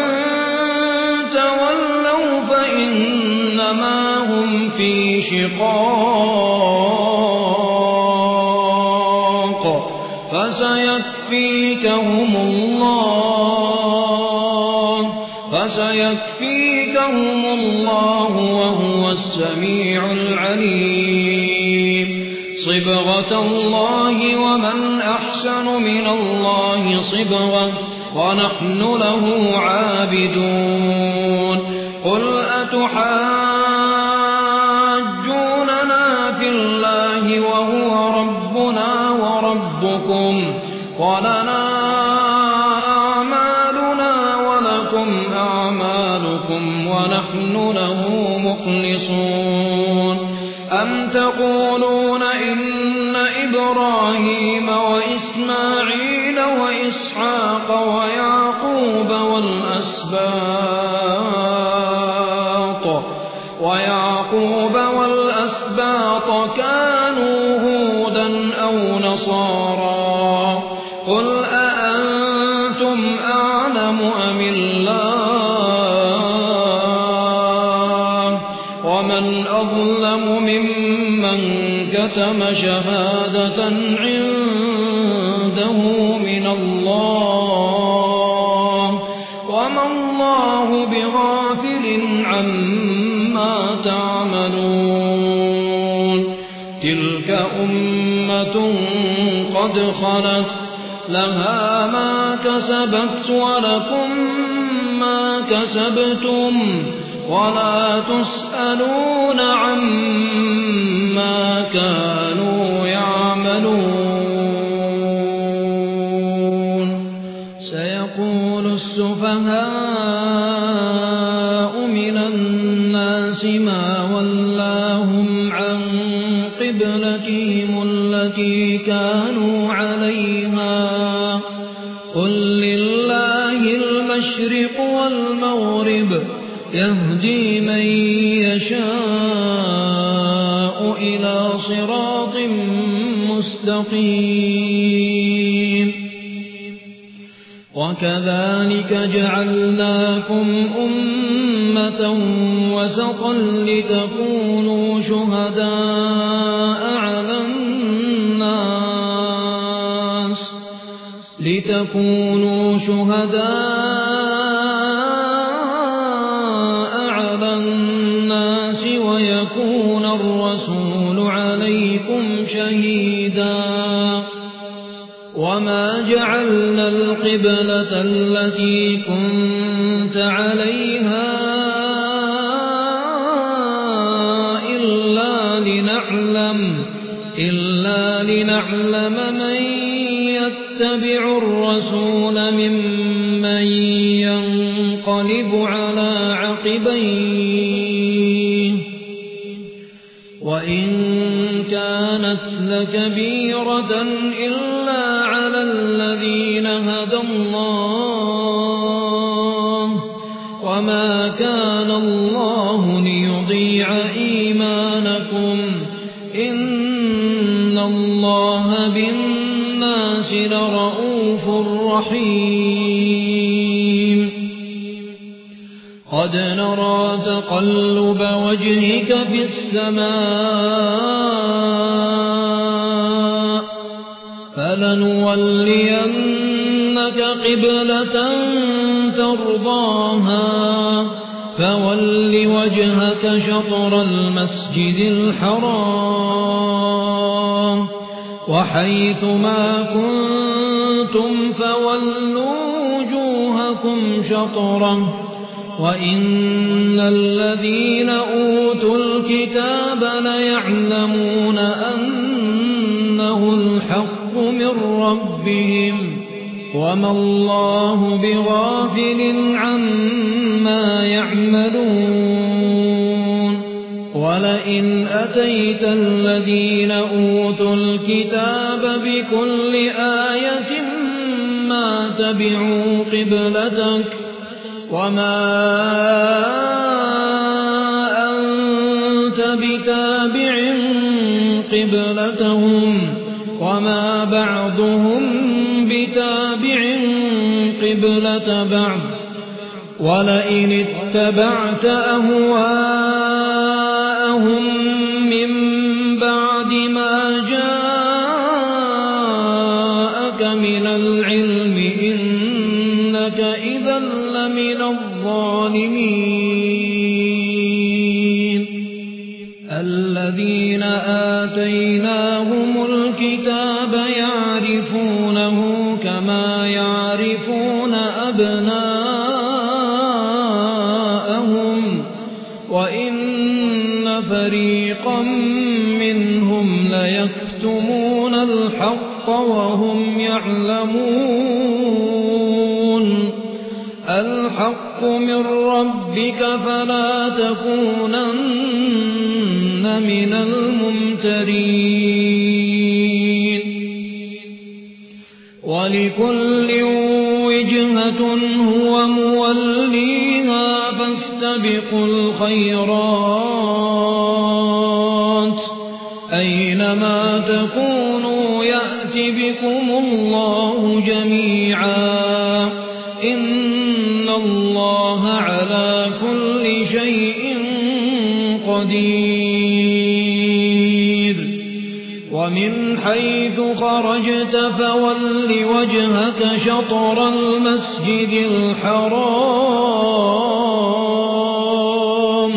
تولوا فإنما هم في شقاق فسيكفيكهم الله وهو السميع العليم صبغة الله ومن أحسن من الله صبغة ونحن له عابدون قل أتحاجوننا في الله وهو ربنا وربكم ولنا أعمالنا ولكم أعمالكم ونحن له مخلصون أم تقولون إن إبراهيم وإسماعيل وإسحاق ويعقوب والأسباط كانوا هودا أو نصارى قل أأنتم أعلم أم الله ومن أظلم ممن كتم شهادة عنده من الله وما الله بغافل عما تعملون تلك أمة قد خلت لها ما كسبت ولكم ما كسبتم ولا تسألون عما كانوا يعملون سيقول السفهاء من الناس ما ولاهم عن قبلتهم التي كانوا عليها قل لله المشرق والمغرب يهدي من يشاء إلى صراط مستقيم وكذلك جعلناكم أمة وسطا لتكونوا شهداء على الناس ويكون الرسول عليكم شهيدا وما جعلنا القبلة التي كنت عليها إلا لنعلم من يتبع الرسول ممن ينقلب على عقبيه وإن كانت لكبيرة إلا على الذين هدى الله وما كان الله ليضيع إيمانكم إن الله بالناس لرءوف رحيم قد نرى تقلب وجهك في السماء فلنولينك قبلة ترضاها فول وجهك شطر المسجد الحرام وحيث ما كنتم فولوا وجوهكم شطره وإن الذين أوتوا الكتاب ليعلمون أنه الحق من ربهم وما الله بغافل عما يعملون ولئن أتيت الذين أوتوا الكتاب بكل آية ما تبعوا قبلتك وما أنت بتابع قبلتهم وما بعضهم بتابع قبلة بعض ولئن اتبعت أهواءهم من بعد ما جاءك من العلم إنك إذا لمن الظالمين الذين آتيناهم الكتاب يعرفونه كما يعرفون أبناءهم وإن فريقا منهم ليكتمون الحق وهم يعلمون الحق من ربك فلا تكونن من الممترين ولكل وجهة هو موليها فاستبقوا الخيرات أينما تكونوا يأت بكم الله جميعا إن الله على كل شيء قدير ومن حيث خرجت فول وجهك شطر المسجد الحرام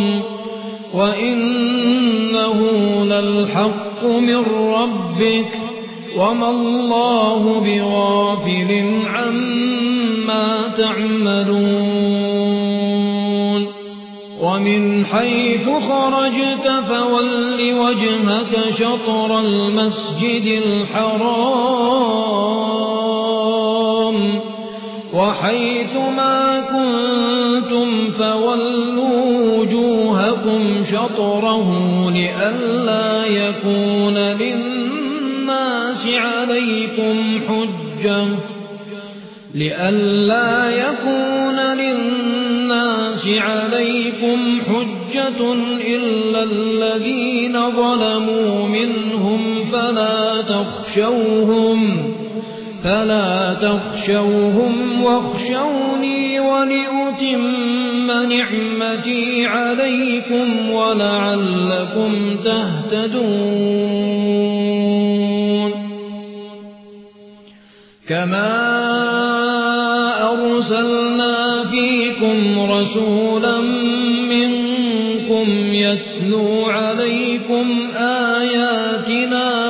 وإنه للحق من ربك وما الله بغافل عما تعملون ومن حيث خرجت فول وجهك شطر المسجد الحرام وحيث ما كنتم فولوا وجوهكم شطره لئلا يكون للناس عليكم حجة إلا الذين ظلموا منهم فلا تخشوهم واخشوني ولأتم نعمتي عليكم ولعلكم تهتدون كما أرسلنا فيكم رسولا منكم يتلو عليكم آياتنا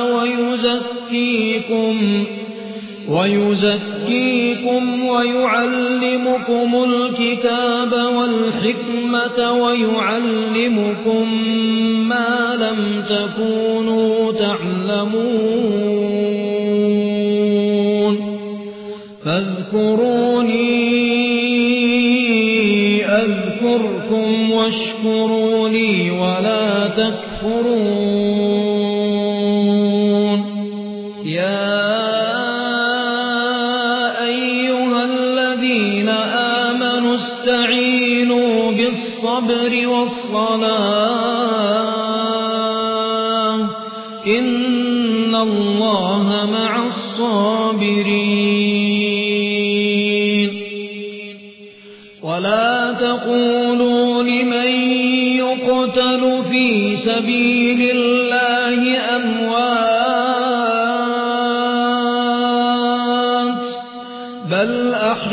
ويزكيكم ويعلمكم الكتاب والحكمة ويعلمكم ما لم تكونوا تعلمون فاذكروني أذكركم واشكروا لي ولا تكفرون يا أيها الذين آمنوا استعينوا بالصبر والصلاة إن الله مع الصابرين ولا تقولوا لمن يقتل في سبيل الله أموات بل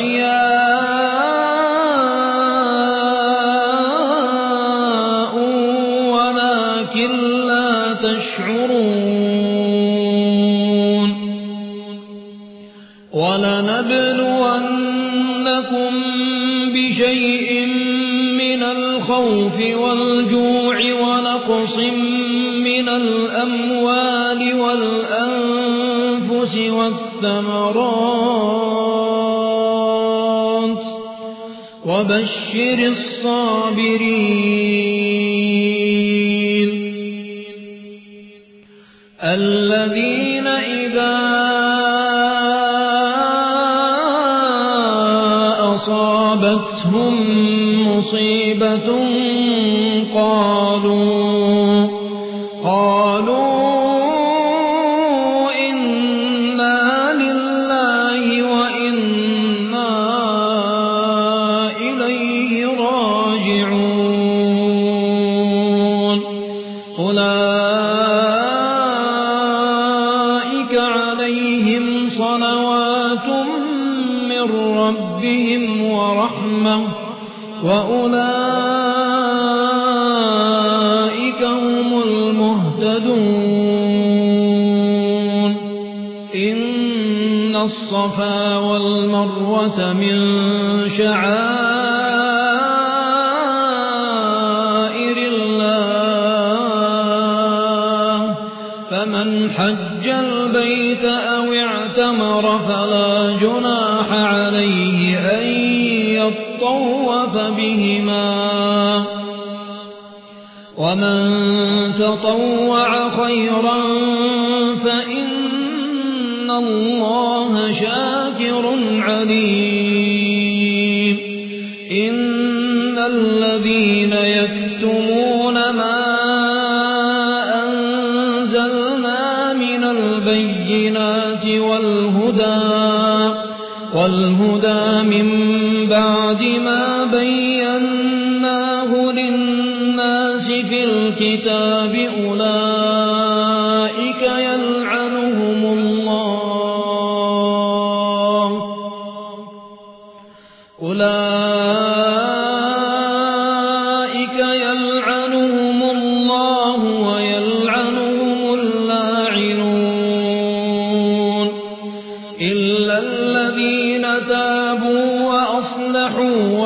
أحياء ولكن لا تشعرون ولنبلونكم بشيء من الخوف والجوع ونقص من الأموال والأنفس والثمرات وبشر الصابرين الذين إذا أصابتهم مصيبة قالوا إنا لله وإنا إليه راجعون أولئك عليهم صلوات من ربهم ورحمة وأولئك هم المهتدون إن الصفا والمروة من شعائر الله فمن حج البيت أو اعتمر فلا جناح عليه أن يطوف بهما ومن تطوع خيرا فإن الله شاكر عليم إن الذين يكتمون ما أنزلنا من البينات والهدى من بعد ما بيناه للناس في الكتاب أولئك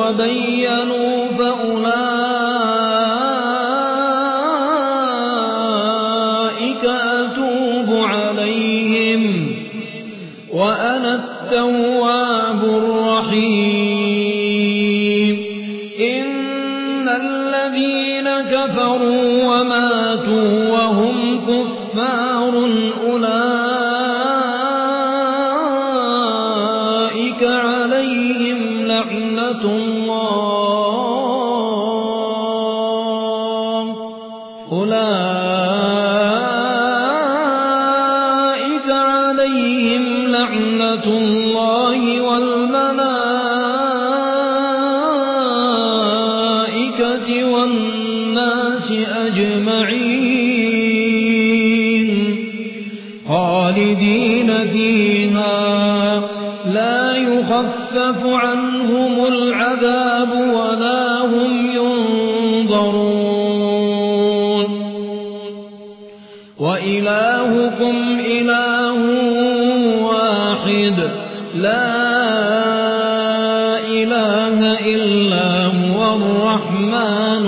وبينوا فأولئك أتوب عليهم وأنا التواب الرحيم. إن الذين كفروا وماتوا وهم كفار أولئك عليهم لعنة الله والملائكة والناس أجمعين خالدين فيها لا يخفف عنهم العذاب ولا هم ينظرون. وإلهكم إله واحد لا إله إلا هو الرحمن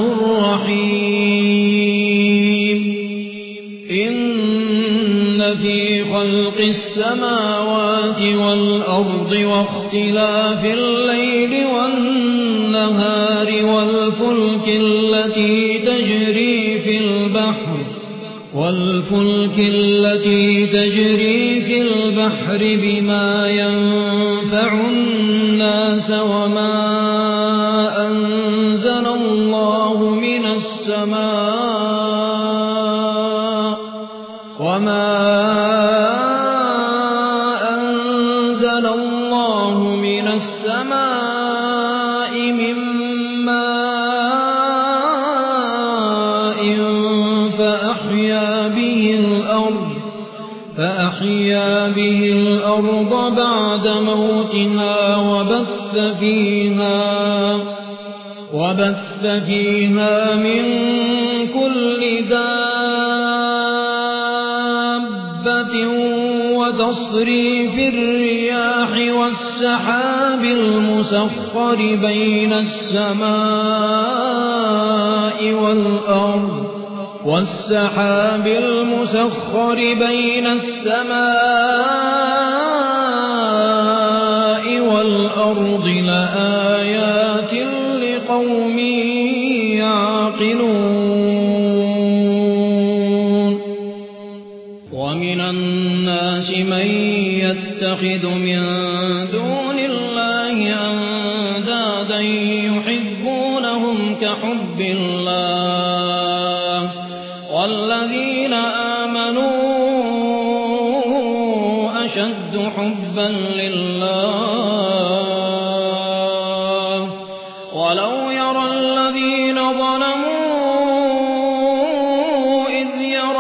الرحيم. إن في خلق السماوات والأرض واختلاف الليل والنهار والفلك التي تجري في البحر بما ينفع الناس وما أنزل الله من السماء من ماء فأحيا به الأرض بعد موتها وبث فيها من كل دابة وتصريف الرياح والسحاب المسخر بين السماء والأرض لآيات لقوم يعقلون. ومن الناس من يتخذ من دون الله أندادا يحبونهم كحب الله والذين آمنوا أشد حبا لله. ولو يرى الذين ظلموا إذ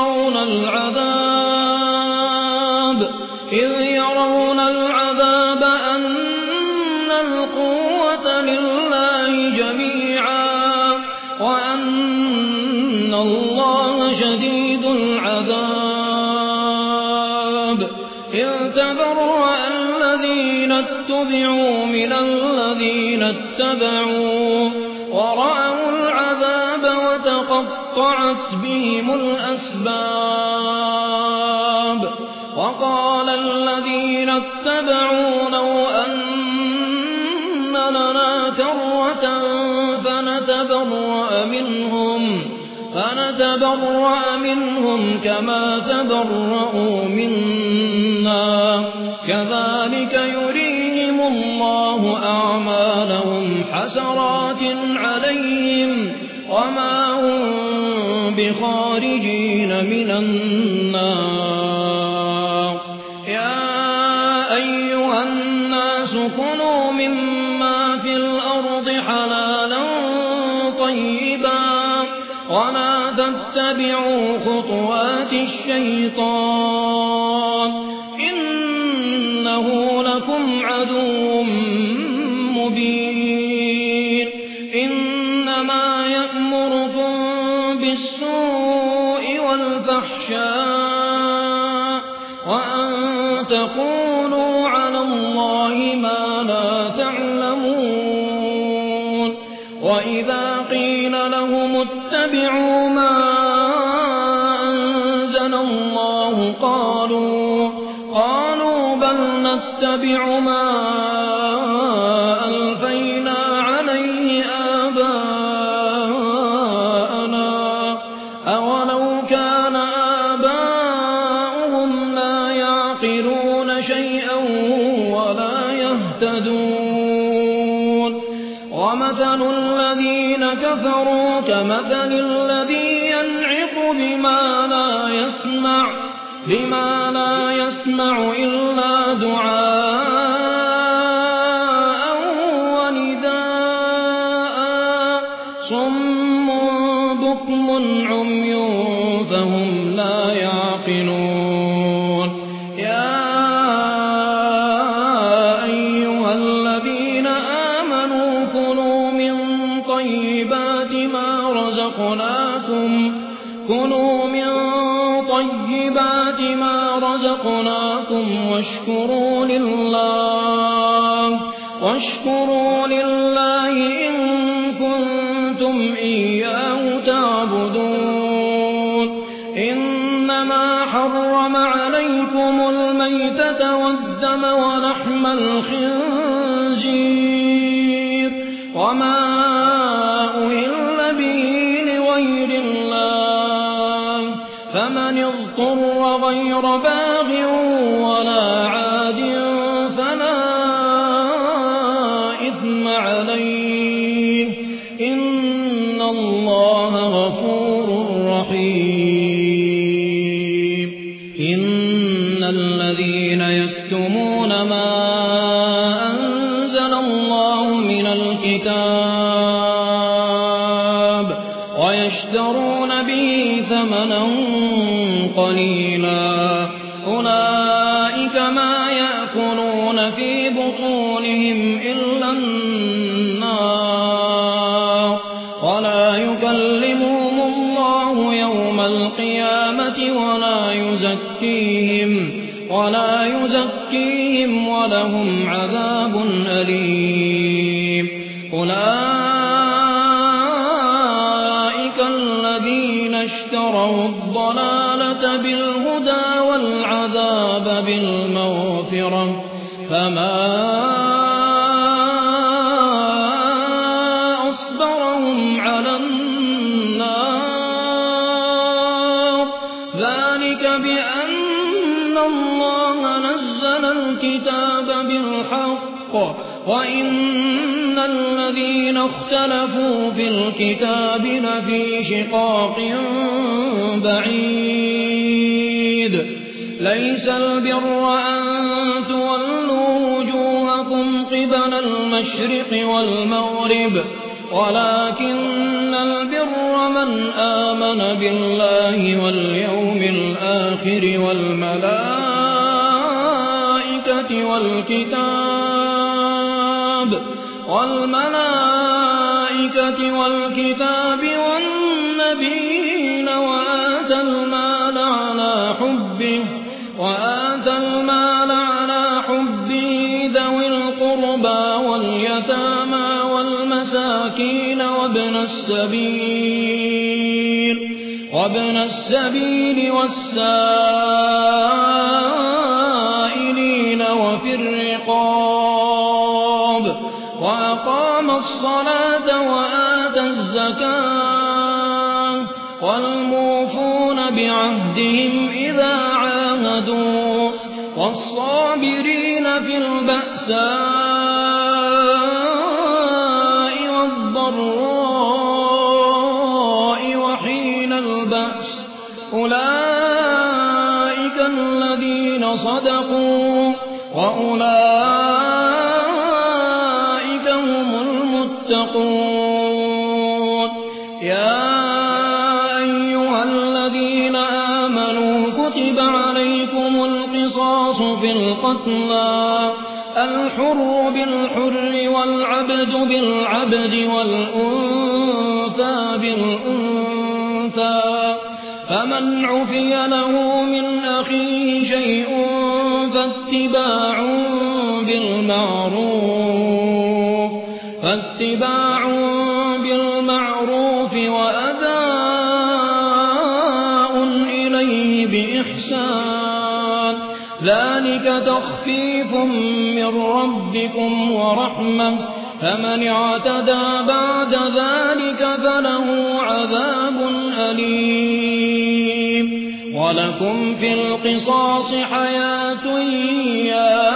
يرون العذاب أن القوة لله جميعا وأن الله شديد العذاب. إذ تبرأ الذين اتبعوا من الذين اتبعوا ورأوا العذاب وتقطعت بهم الأسباب. وقال الذين اتبعوا لو أن لنا كرة فنتبرأ منهم كما تبرأوا منا كذلك يريهم الله أعمالهم حسرات عليهم وما هم بخارجين من النار. يا أيها الناس كلوا مما في الأرض حلالا طيبا ولا تتبعوا خطوات الشيطان إنه لكم عدو مبين. إنما يأمركم بالسوء والفحشاء وأن تقولوا على الله ما لا تعلمون. وإذا قيل لهم اتبعوا ما أنزل الله قالوا بل نتبع ما ألفينا عليه آباءنا أولو كان آباؤهم لا يعقلون شيئا ولا يهتدون ومثل الذين كفروا كمثل الذي ينعق بما لا يسمع إلا دعاء ونداء صم بكم عمي فهم لا يعقلون يا أيها الذين آمنوا كلوا من طيبات ما رزقناكم واشكروا لله إن كنتم إياه تعبدون إنما حرم عليكم الميتة والدم ولحم الخنزير وما أهل به لغير الله فمن اضطر غير باغ ولا عاد فلا إثم عليه إن الله غفور رحيم إن الذين يكتمون ما أنزل الله من الكتاب ويشترون به ثمنا قليلا أولئك ما يأكلون في بطونهم إلا النار ولا يكلمهم الله يوم القيامة ولا يزكيهم ولهم عذاب أليم أولئك الذين اشتروا الضلالة بالهدى والعذاب بالمغفرة فما أصبرهم على النار ذلك بأن الله نزل الكتاب بالحق وإن الذين اختلفوا في الكتاب لفي شقاق بعيد ليس البر أن تولوا وجوهكم قبل المشرق والمغرب ولكن البر من آمن بالله واليوم الآخر والملائكة والنبيين وآتى المال على حبه ذوي القربى واليتامى والمساكين وابن السبيل والسائلين وفي الرقاب وأقام الصلاة وآتى الزكاة والموفون بعهدهم إذا عاهدوا والصابرين في البأساء والضراء وحين البأس أولئك الذين صدقوا وأولئك هم المتقون يا أيها الذين آمنوا كتب عليكم القصاص في القتلى الحر بالحر والعبد بالعبد والأنثى بالأنثى فمن عفي له من أخيه شيء فاتباع عليكم من ربكم ورحمة فمن اعتدى بعد ذلك فله عذاب أليم ولكم في القصاص حياة يا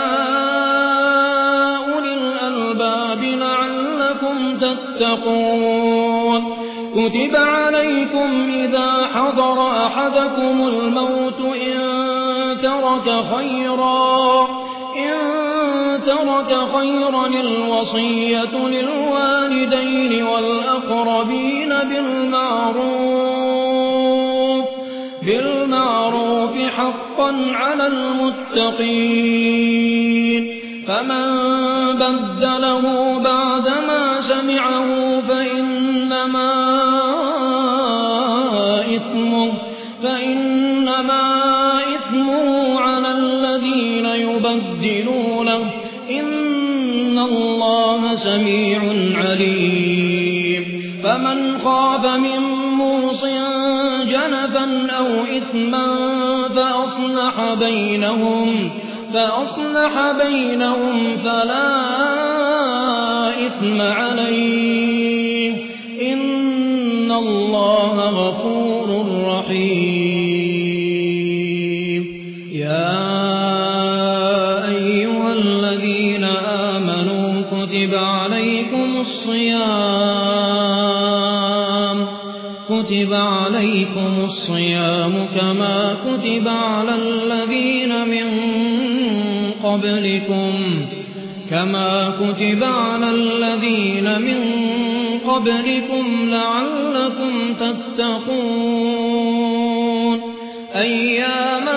أولي الألباب لعلكم تتقون كتب عليكم إذا حضر أحدكم الموت إن ترك خيرا الوصية للوالدين والأقربين بالمعروف حقا على المتقين فمن بدله بعدما سمعه فإنما إثمه على الذين يبدلونه إن الله سميع عليم فمن خاف من موصٍ جنفا أو إثما فأصلح بينهم فلا إثم عليه إن الله غفور رحيم يا أيها الذين آمنوا كتب عليكم الصيام كما كتب على الذين من قبلكم لعلكم تتقون أياما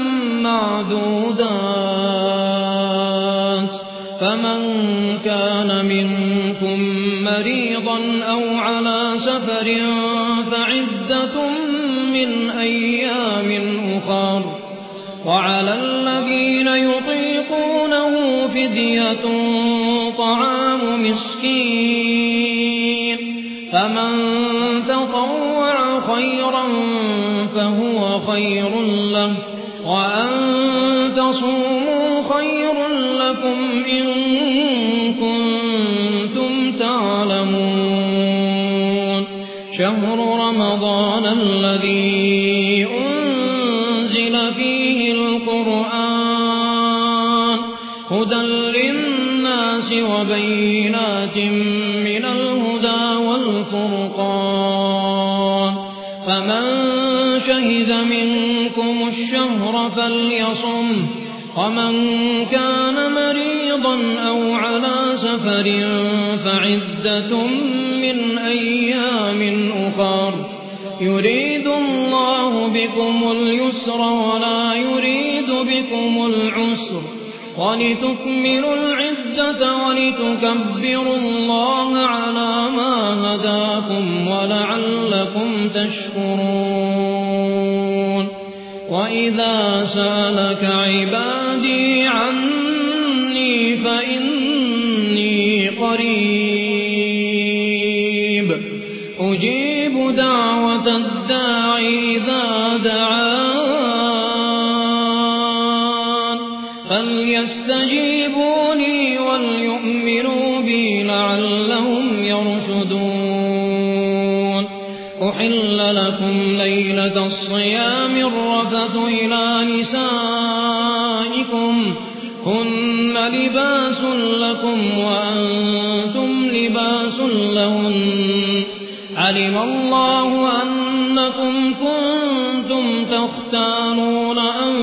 معدودات فمن كان منكم مريضا أو على سفر فعدة من أيام أخر وعلى الذين يطيقونه فدية طعام مسكين فمن تطوع خيرا فهو خير له وأن تصوموا خير لكم إن كنتم تعلمون شهر رمضان الذي أنزل فيه القرآن هدى للناس وبينات من الهدى والفرقان فمن شهد منكم الشهر فليصم ومن كان مريضا أو على سفر فعدة من أيام أخر يريد الله بكم اليسر ولا يريد بكم العسر ولتكملوا العدة ولتكبروا الله على ما هداكم ولعلكم تشكرون وإذا سألك عبادي عني فإني قريب أجيب دعوة الداعي إذا دعان فليستجيبوا لي وليؤمنوا بي لعلهم يرشدون أحل لكم ليلة الصيام الرفث إلى نسائكم هن لباس لكم وأنتم لباس لهن علم الله أنكم كنتم تختانون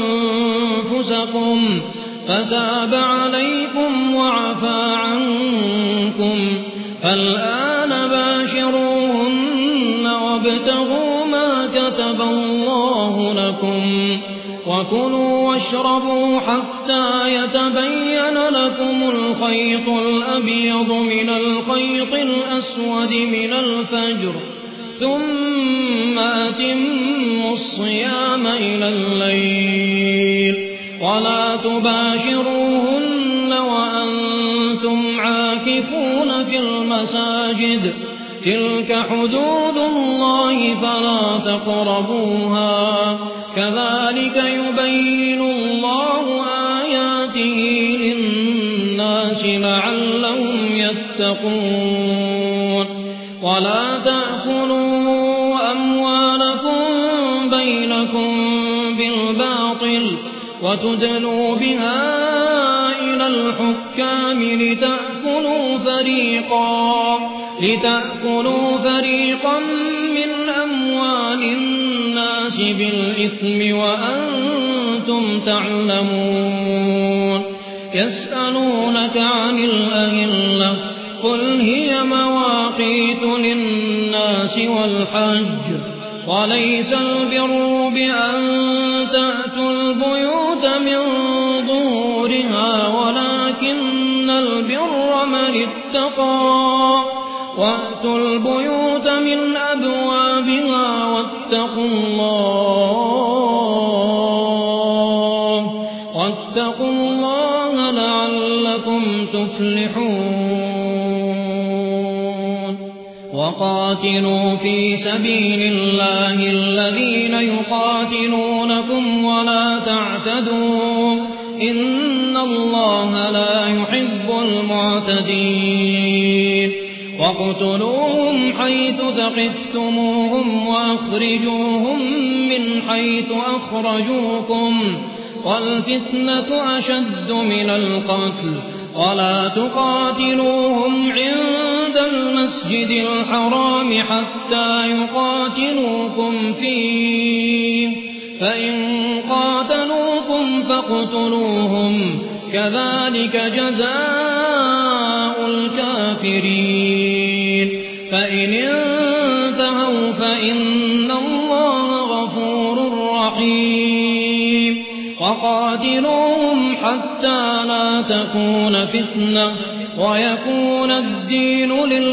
أنفسكم فتاب عليكم وعفى عنكم فالآن باشروهن وابتغوا ما كتب الله لكم وكلوا واشربوا حتى يتبين لكم الخيط الأبيض من الخيط الأسود من الفجر ثم أتموا الصيام إلى الليل ولا تباشروهن وأنتم عاكفون في المساجد تلك حدود الله فلا تقربوها كذلك يبين الله آياته يتقون ولا تأكلوا أموالكم بينكم بالباطل وتدلوا بها إلى الحكام لتأكلوا فريقا من أموال الناس بالإثم وأنتم تعلمون يسألونك عن الأهلة قل هي مواقيت للناس والحج وليس البر بأن تأتوا البيوت من ظهورها ولكن البر من اتقى وأتوا البيوت من أبوابها واتقوا الله لعلكم تفلحون وقاتلوا في سبيل الله الذين يقاتلونكم ولا تعتدوا إن الله لا يحب المعتدين واقتلوهم حيث ثقفتموهم وأخرجوهم من حيث أخرجوكم والفتنة أشد من القتل ولا تقاتلوهم عند المسجد الحرام حتى يقاتلوكم فيه فإن قاتلوكم فاقتلوهم كذلك جزاء الكافرين فإن انتهوا فإن الله غفور رحيم وقاتلوهم حتى لا تكون فتنة ويكون الدين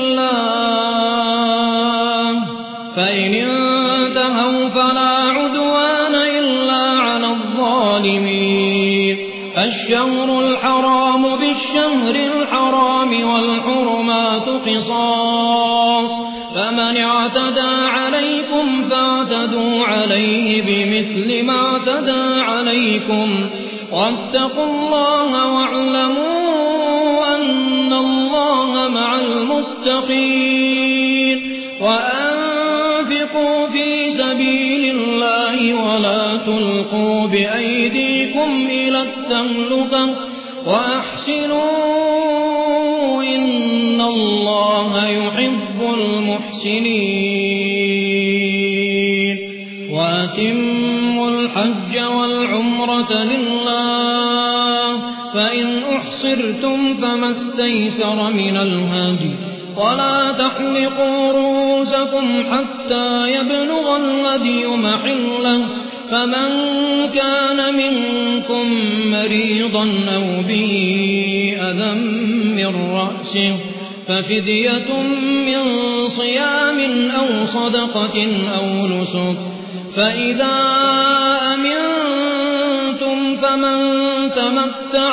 لله فإن انتهوا فلا عدوان إلا على الظالمين الشهر الحرام بالشهر الحرام والحرمات قصاص فمن اعتدى عليكم فاعتدوا عليه بمثل ما اعتدى عليكم واتقوا الله واعلموا أن الله مع المتقين وأنفقوا في سبيل الله ولا تلقوا بأيديكم إلى التهلكة وأحسنوا إن الله يحب المحسنين وأتموا الحج والعمرة لله فإن أحصرتم فما استيسر من الهدي ولا تحلقوا رؤوسكم حتى يبلغ الهدي محله فمن كان منكم مريضا أو به أذى من رأسه ففدية من صيام أو صدقة أو نسك فإذا أمنتم فمن تمتع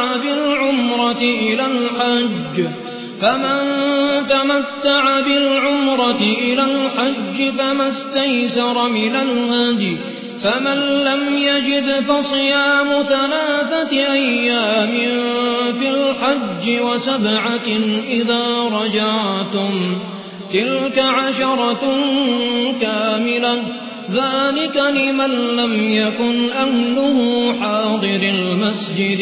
بالعمرة إلى الحج فما استيسر من الهدي فمن لم يجد فصيام 3 أيام في الحج و7 إذا رجعتم تلك 10 كاملة ذلك لمن لم يكن أهله حاضر المسجد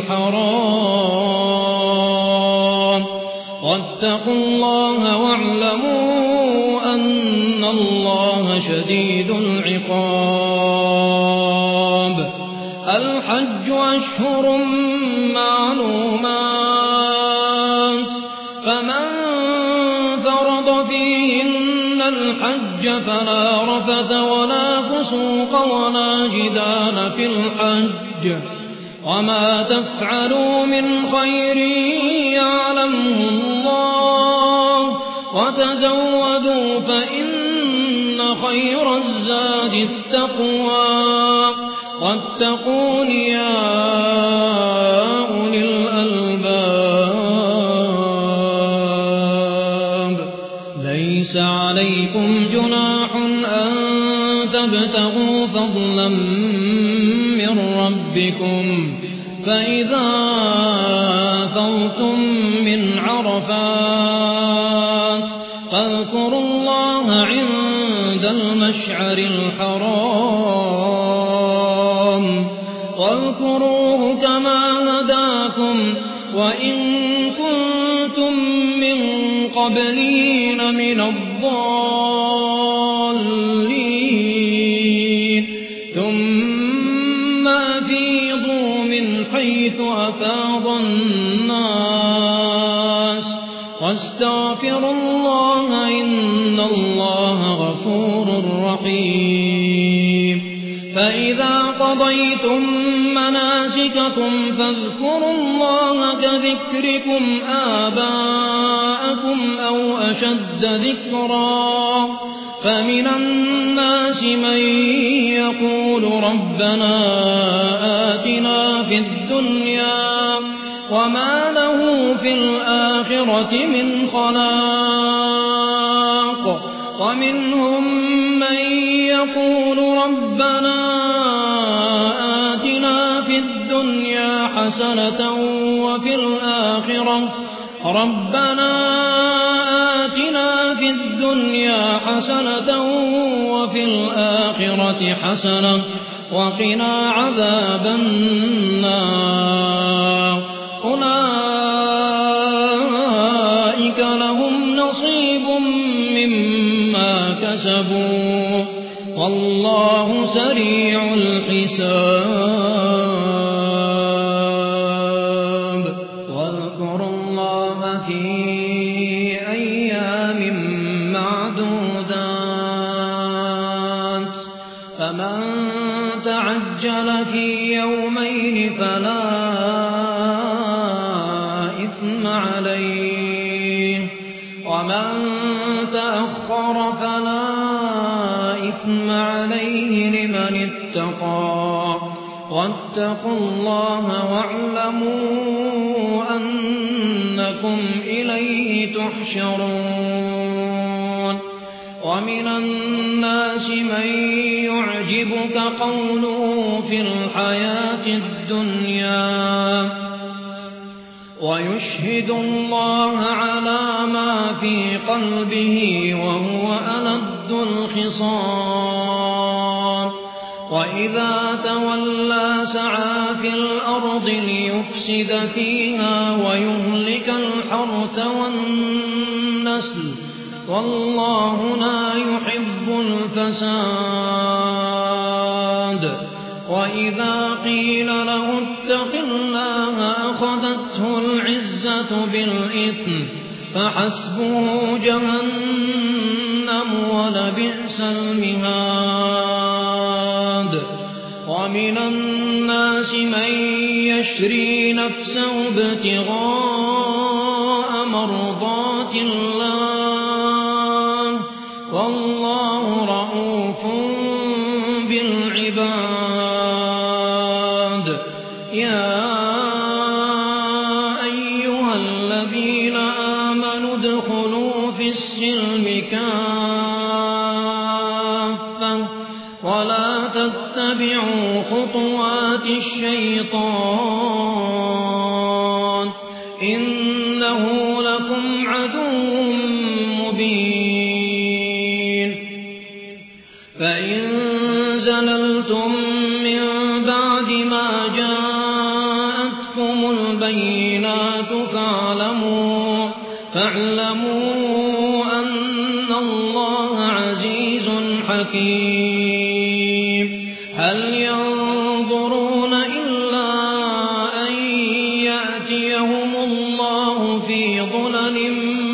الحرام واتقوا الله واعلموا أن الله شديد العقاب الحج أشهر معلومات فمن فرض فيهن الحج فلا رفث ولا فسوق ولا جدال في الحج وما تفعلوا من خير يعلمه الله وتزودوا فإن خير الزاد التقوى واتقون يا أولي الألباب ليس عليكم جناح أن تبتغوا فضلا من ربكم فإذا أفضتم من عرفات الله عند المشعر الحرام واذكروه كما هداكم وإن كنتم من قبله لمن الضالين ثم أفيضوا من حيث أفاض الناس واستغفروا الله إن الله غفور رحيم فإذا قضيتم مناسككم فاذكروا الله كذكركم آباءكم أو أشد ذكرا فمن الناس من يقول ربنا آتنا في الدنيا وما له في الآخرة من خلاق ومنهم من يقول ربنا آتنا في الدنيا حسنة وفي الآخرة حسنة وقنا عذاب النار أولئك لهم نصيب مما كسبوا والله سريع الحساب واذكروا الله في أيام معدودات فمن تعجل في يومين فلا إثم عليه ومن تأخر فلا إثم عليه لمن اتقى واتقوا الله واعلموا أنكم إليه تحشرون ومن الناس من يعجبك قوله في الحياة الدنيا ويشهد الله على ما في قلبه وهو ألد الخصام وإذا تولى سعى في الأرض ليفسد فيها ويهلك الحرث والنسل والله لا يحب الفساد وإذا قيل له اتق الله أخذته العزة بالإثم فحسبه جهنم ولبئس المهاد ومن الناس من يشري نفسه ابتغاء مرضات الله والله رءوف بالعباد يا أيها الذين آمنوا ادخلوا في السلم كافة ولا تتبعوا خطوات الشيطان إنه لكم عدو مبين فإن زللتم من بعد ما جاءتكم البينات فاعلموا أن الله عزيز حكيم هل ينظرون إلا أن يأتيهم الله في ظلل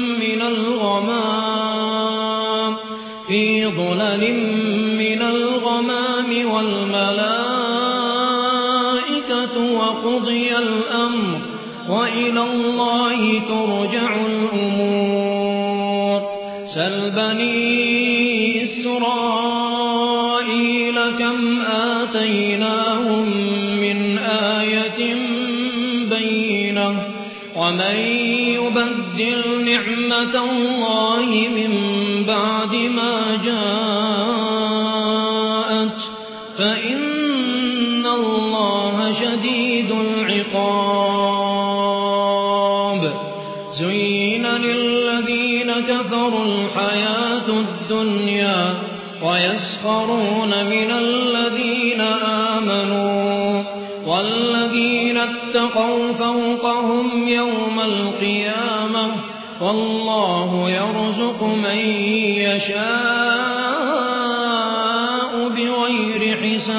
من الغمام والملائكة وقضي الأمر وإلى الله ترجع الأمور سل بني إسرائيل كم آتيناهم من آية بينة ومن يبدل نعمة الله من بعد ما جاءت فإن الله شديد العقاب زين للذين كفروا الحياة الدنيا ويسخرون من الذين آمنوا والذين اتقوا فوقهم يوم القيامة والله يرزق من يشاء بغير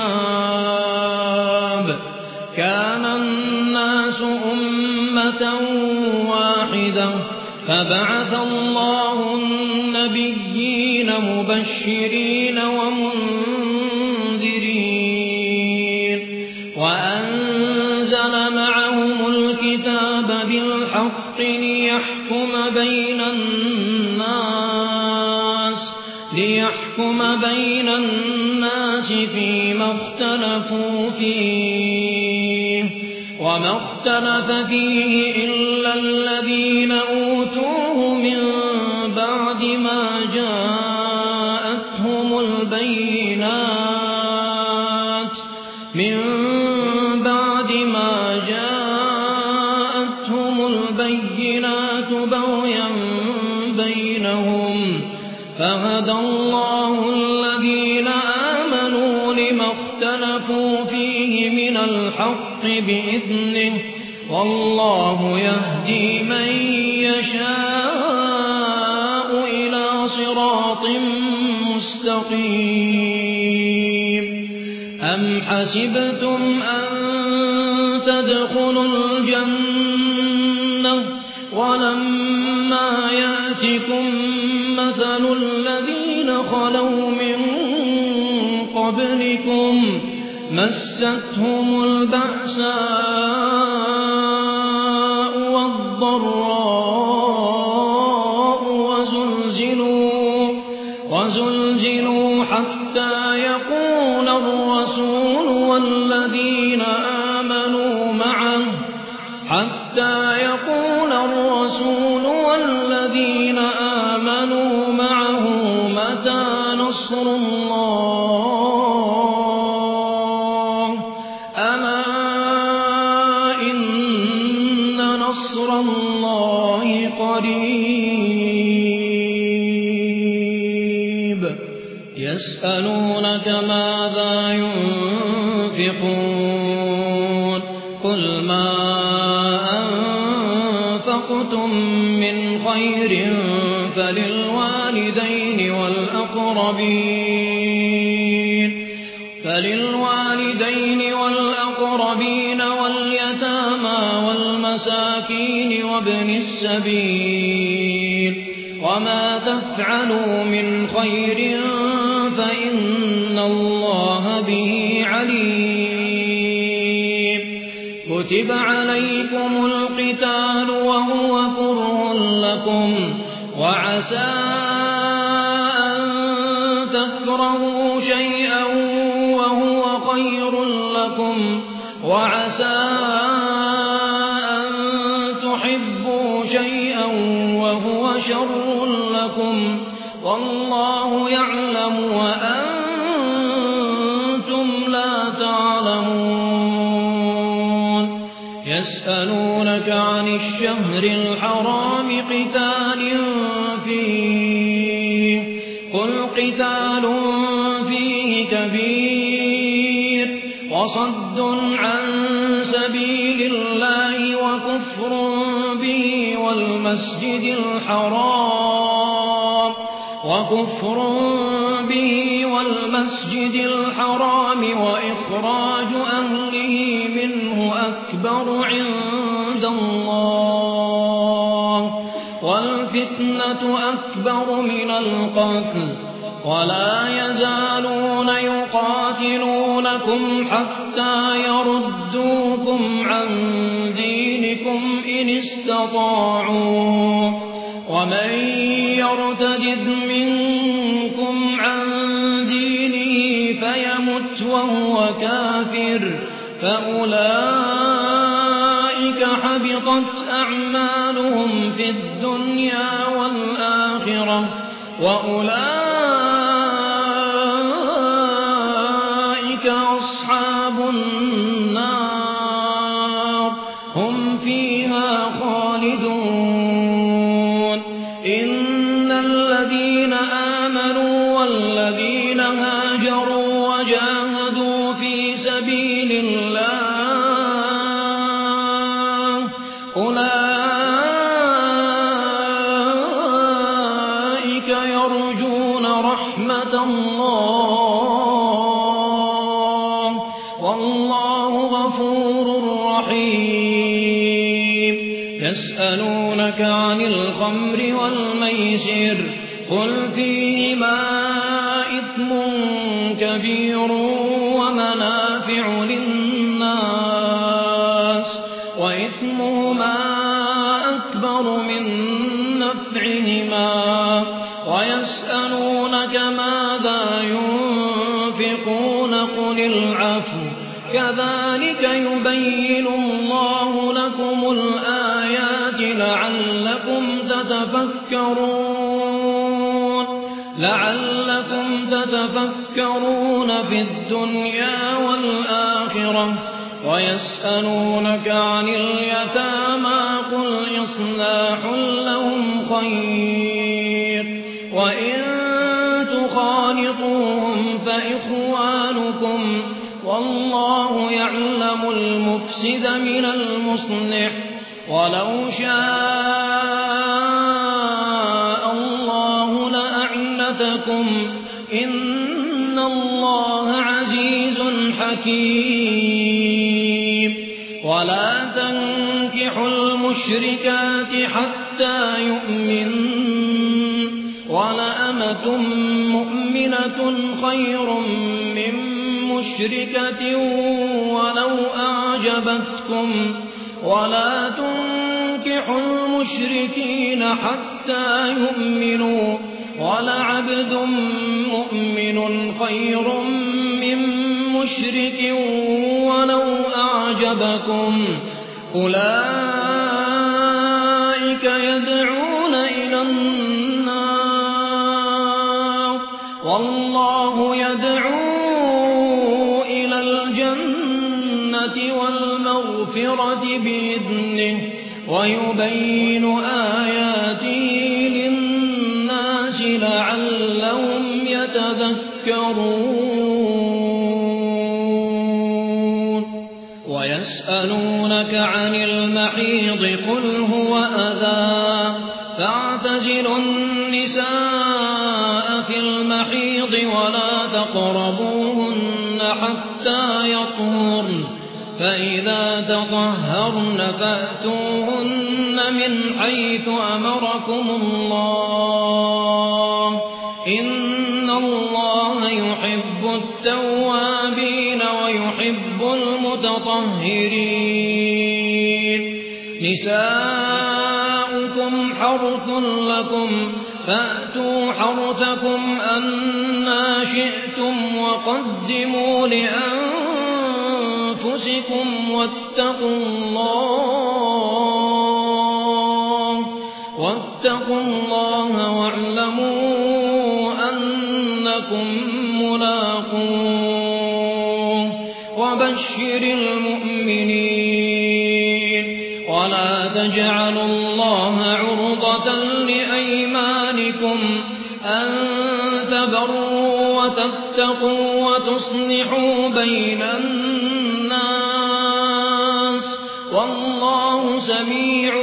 حساب. كان الناس أمة واحدة فبعث الله النبيين مبشرين ومنذرين وأنزل معهم الكتاب بالحق ليحكم بين الناس فيما اختلفوا فيه وما اختلف فيه إلا الذين أوتوه من بعد ما جاءتهم البينات بغيا بينهم فهدى الله الذين آمنوا لما اختلفوا فيه من الحق بإذنه والله يهدي من يشاء إلى صراط مستقيم. أم حسبتم أن تدخلوا الجنة ولما يأتكم مثل الذين خلوا من قبلكم مستهم البأساء والضراء وزلزلوا حتى يقول الرسول والذين آمنوا معه متى نصر الله ألا إن نصر الله قريب. يسألونك ماذا ينفقون قل ما أنفقتم من خير فللوالدين والأقربين واليتامى والمساكين وابن السبيل وما تفعلوا من خير فإن الله به عليم. كتب عليكم القتال وهو كره لكم وعسى أن تكرهوا شيئا وهو خير لكم وعسى أن تحبوا شيئا وهو شر لكم والله يعلم وأنتم لا تعلمون. يسألونك عن الشهر الحرام قتال فيه قل قتال فيه كبير وصد عن سبيل الله وكفر به والمسجد الحرام وإخراج أهله منه أكبر عند الله والفتنة أكبر من القتل ولا يزالون يقاتلونكم حتى يردوكم عن دينكم إن استطاعوا ومن يرتد منكم عن دينه فيمت وهو كافر فأولئك حبطت أعمالهم في الدنيا والآخرة وأولئك أصحاب النار هم فيها خالدون. إن الذين آمنوا والذين هاجروا وجاهدوا في سبيل الله أولئك يرجون رحمة الله والله غفور رحيم يسألونك عن الخمر والميسر قل فيهما إثم كبير ومنافع للناس وإثمهما أكبر من نفعهما ويسألونك ماذا ينفقون قل العفو كذلك يبين الله لكم الآيات لعلكم تتفكرون في الدنيا والآخرة ويسألونك عن اليتامى قل إصلاح لهم خير وإن تخالطوهم فإخوانكم والله يعلم المفسد من المصلح ولو شاء الله لأعنتكم إن الله عزيز حكيم ولا تنكحوا المشركات حتى يؤمنوا ولأمة مؤمنة خير من مشركة ولو أعجبتكم ولا تنكحوا المشركين حتى يؤمنوا ولعبد مؤمن خير من مشرك ولو أعجبكم أولئك يدعون إلى النار والله يدعو إلى الجنة والمغفرة بإذنه ويبين آياته للناس لعلهم يتذكرون ويسألونك عن المحيض قل هو أذى فاعتزلوا النساء في المحيض ولا تقربوهن حتى يطهرن فإذا تطهرن فأتوهن من حيث أمركم الله إن الله يحب التوابين ويحب المتطهرين نساؤكم حرث لكم فأتوا حرثكم أنى شئتم وقدموا لأنفسكم واتقوا الله واعلموا أنكم ملاقوه وبشر المؤمنين ولا تجعلوا الله عرضة لأيمانكم أن تبروا وتتقوا وتصلحوا بين الناس والله سميع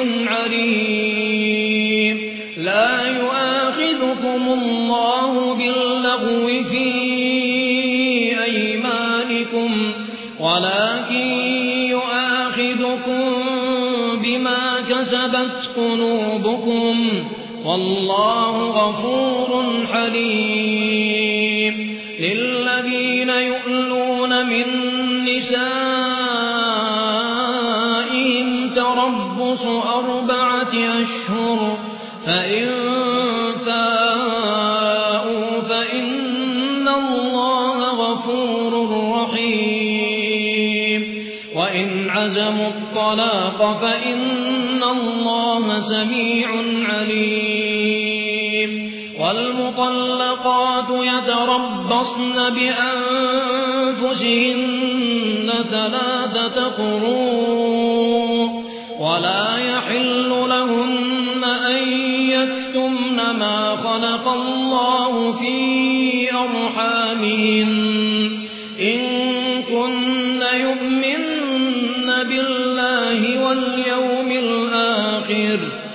عليم لا يؤاخذكم الله باللغو في أيمانكم ولكن يؤاخذكم بما كسبت قلوبكم والله غفور حليم للذين يؤلون من نسائهم تربص 4 أشهر فإن فاءوا فإن الله غفور رحيم وإن عزموا الطلاق فإن الله سميع عليم والمطلقات يتربصن بأنفسهن 3 قروء ولا يحل لهن أن يكتمن ما خلق الله في أرحامهن إن كن يؤمن بالله واليوم الآخر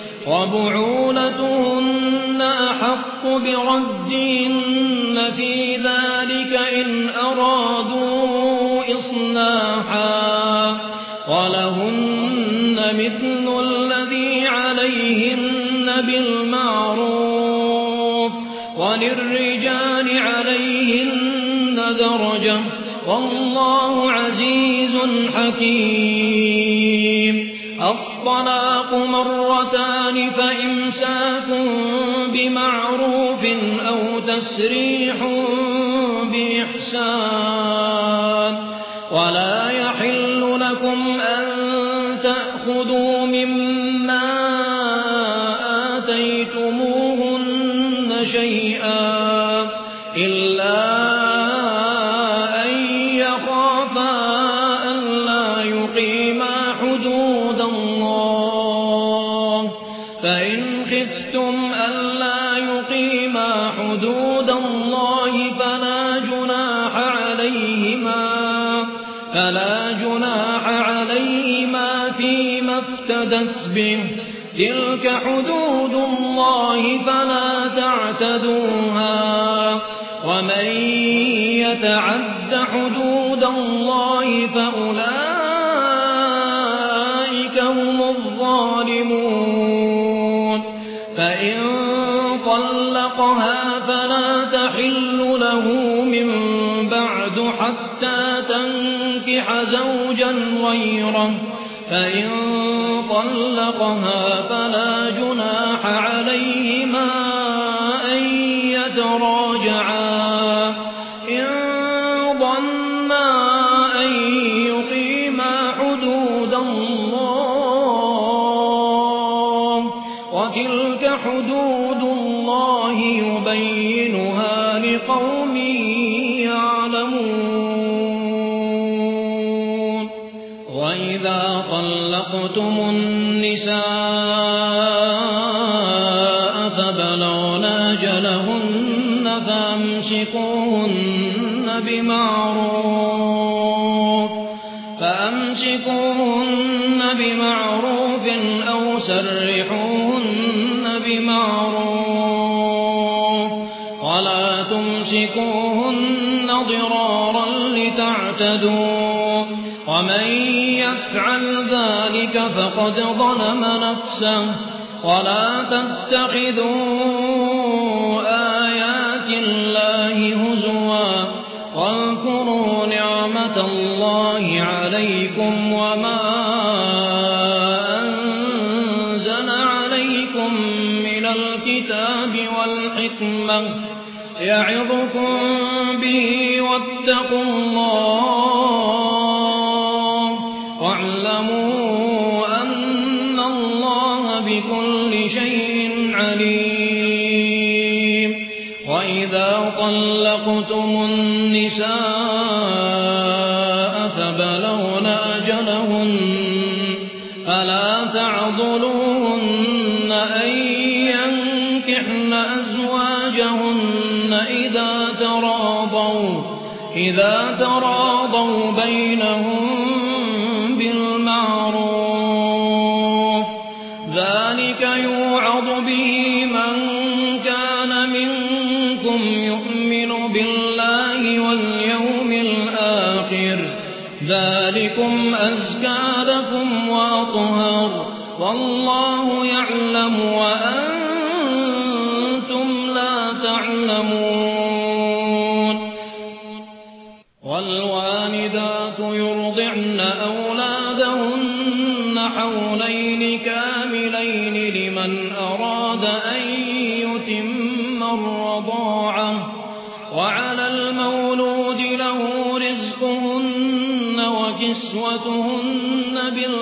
وبعولتهن أحق بردهن في ذلك إن أرادوا إصلاحا ولهن مثل الذي عليهن بالمعروف وللرجال عليهن درجة والله عزيز حكيم. الطلاق مرتان فإمساك بمعروف أو تسريح بإحسان ولا يحل لكم أن تأخذوا مما آتيتموهن شيئا إلا أن يخافا ألا يقيما حدود الله فإن خفتم ألا يقيما حدود الله فلا جناح عليهما فيما افتدت به تلك حدود الله فلا تعتدوها ومن يتعد حدود الله فأولئك هم الظالمون. فإن طلقها فلا تحل له من بعد حتى تنكح زوجا غيره فإن طلقها فلا جناح عليهما أن يتراجعا إن ظنا أن يقيما حدود الله وتلك حدود الله يبينها لقوم يعلمون. وإذا طلقتم النساء فبلغن أجلهن فأمسكوهن بمعروف أو سرحوهن بمعروف ولا تمسكوهن ضرارا لتعتدوا ومن يفعل ذلك فقد ظلم نفسه ولا تتخذوا آيات الله هزوا واذكروا نعمة الله عليكم وما أنزل عليكم من الكتاب والحكمة يعظكم به واتقوا الله واعلموا أن الله بكل شيء عليم. وإذا طلقتم النساء فبلغن أجلهن فلا تعضلوهن أن ينكحن أزواجهن إذا تراضوا بينهم بالمعروف ذلك يوعظ به من كان منكم يؤمن بالله واليوم الآخر ذلكم أزكى لكم وأطهر والله يعلم وأنتم لا تعلمون. والوالدات يرضعن أولادهن حولين كاملين لمن أراد أن يتم الرضاعة وعلى المولود له رزقهن وكسوتهن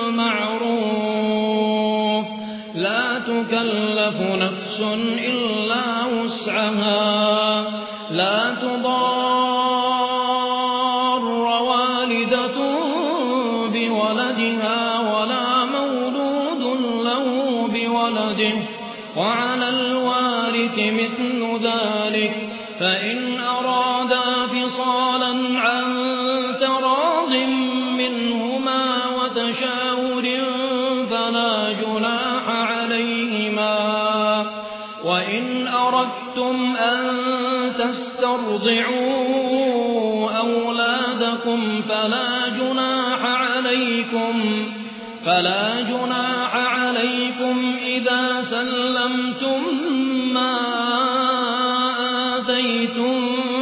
بالمعروف لا تكلف نفس إلا وسعها لا تضار والدة بولدها ولا مولود له بولده وعلى الوارث مثل ذلك فإن فإن أرادا فصالا عن تراض منهما وتشاور فلا جناح عليهما وإن أردتم أن تسترضعوا أولادكم فلا جناح عليكم إذا سلمتم ما آتيتم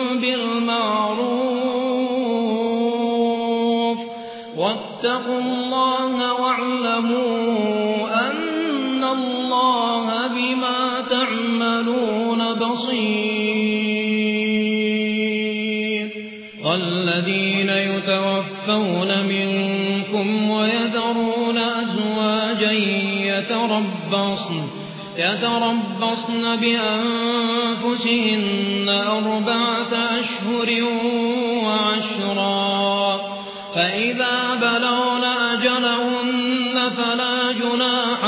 بالمعروف واتقوا الله واعلموا أن الله بما تعملون بصير. والذين يتوفون منكم ويذرون أزواجا يتربصن بأنفسهن 4 أشهر و10 فإذا بلغن أجلهن فلا جناح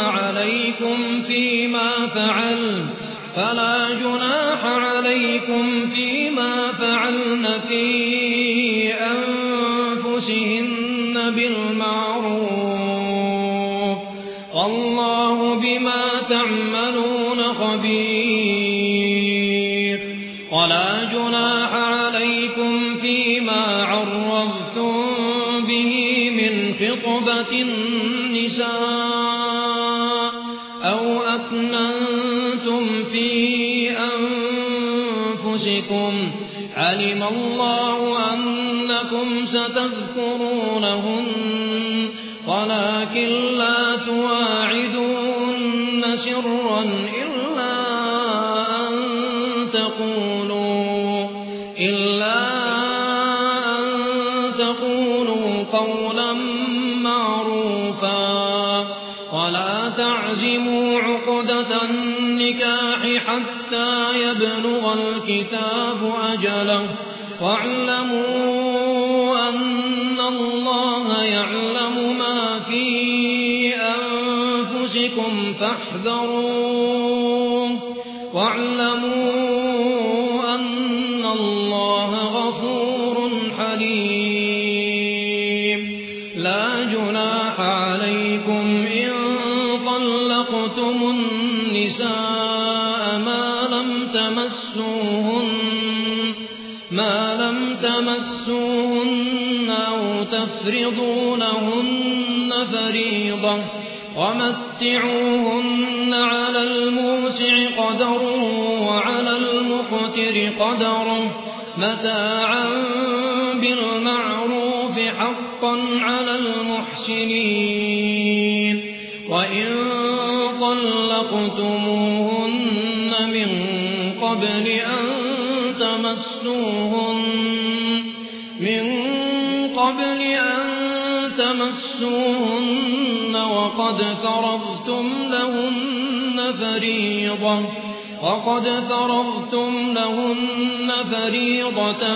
عليكم فيما فعلن في أنفسهن بالمعروف والله بما تعملون خبير. ولا جناح عليكم فيما عرضتم به من خطبة النساء أو أكننتم في أنفسكم علم الله أنكم ستذكرونهن ولكن لا تواعدوهن سرا إلا أن تقولوا قولا معروفا ولا تعزموا عقدة النكاح حتى يبلغ الكتاب أجله واعلموا أن الله يعلم ما في أنفسكم فاحذروه واعلموا أن الله غفور حليم. لا جناح عليكم إن طلقتم النساء ما لم تمسوهن أو تفرضوا لهن فريضة ومتعوهن على الموسع قدره وعلى المقتر قدره متاعا بالمعروف حقا على المحسنين. وإن طلقتموهن من قبل أن تمسوهن وقد فرضتم لهن فريضة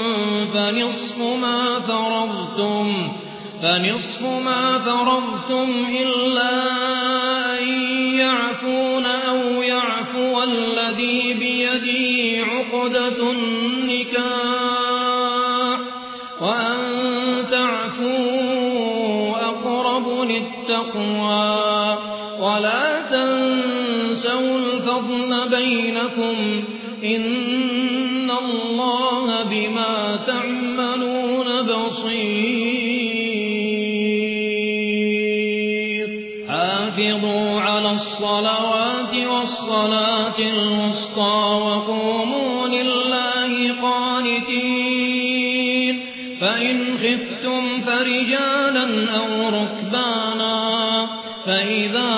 فنصف ما فرضتم إلا أن يعفون أو يعفو الذي بيده عقدة النكاح وأن تعفوا أقرب للتقوى ولا تنسوا الفضل بينكم إن الله بما تعملون بصير. حافظوا على الصلوات والصلاة الوسطى وقوموا لله قانتين. فإن خفتم فرجالا أو ركبانا فإذا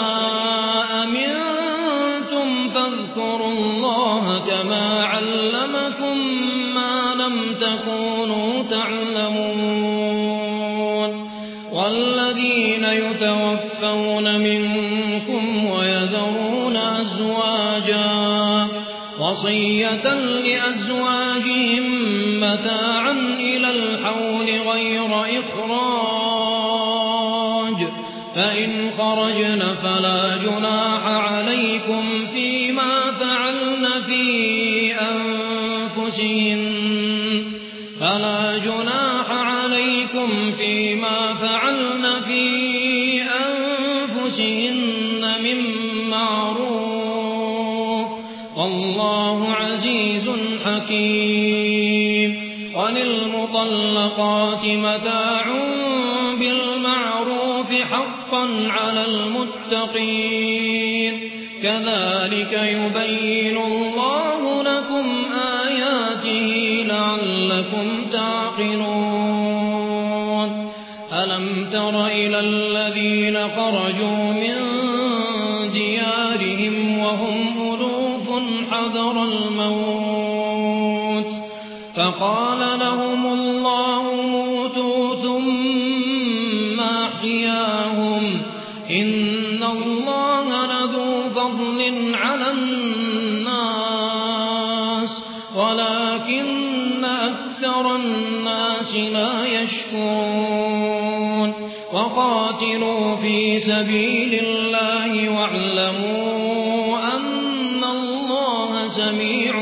أمنتم فاذكروا الله كما علمكم ما لم تكونوا تعلمون. والذين يتوفون منكم ويذرون أزواجا وصية لأزواجهم متاعا إلى الحول غير إخراج فإن خرجن فلا جناح عليكم فيما فعلن في أنفسهن أنفسهن فلا جناح عليكم فيما فعلن في أنفسهن من معروف والله عزيز حكيم وللمطلقات متاع بالمعروف حقا على المتقين كذلك يبين الله لكم آياته لعلكم تعقلون ألم تر إلى الذين خرجوا من ديارهم وهم ألوف حذر الموت فقال لهم الله موتوا ثم أحياهم إن الله لذو فضل على الناس ولكن أكثر الناس لا يشكرون وقاتلوا في سبيل الله واعلموا أن الله سميع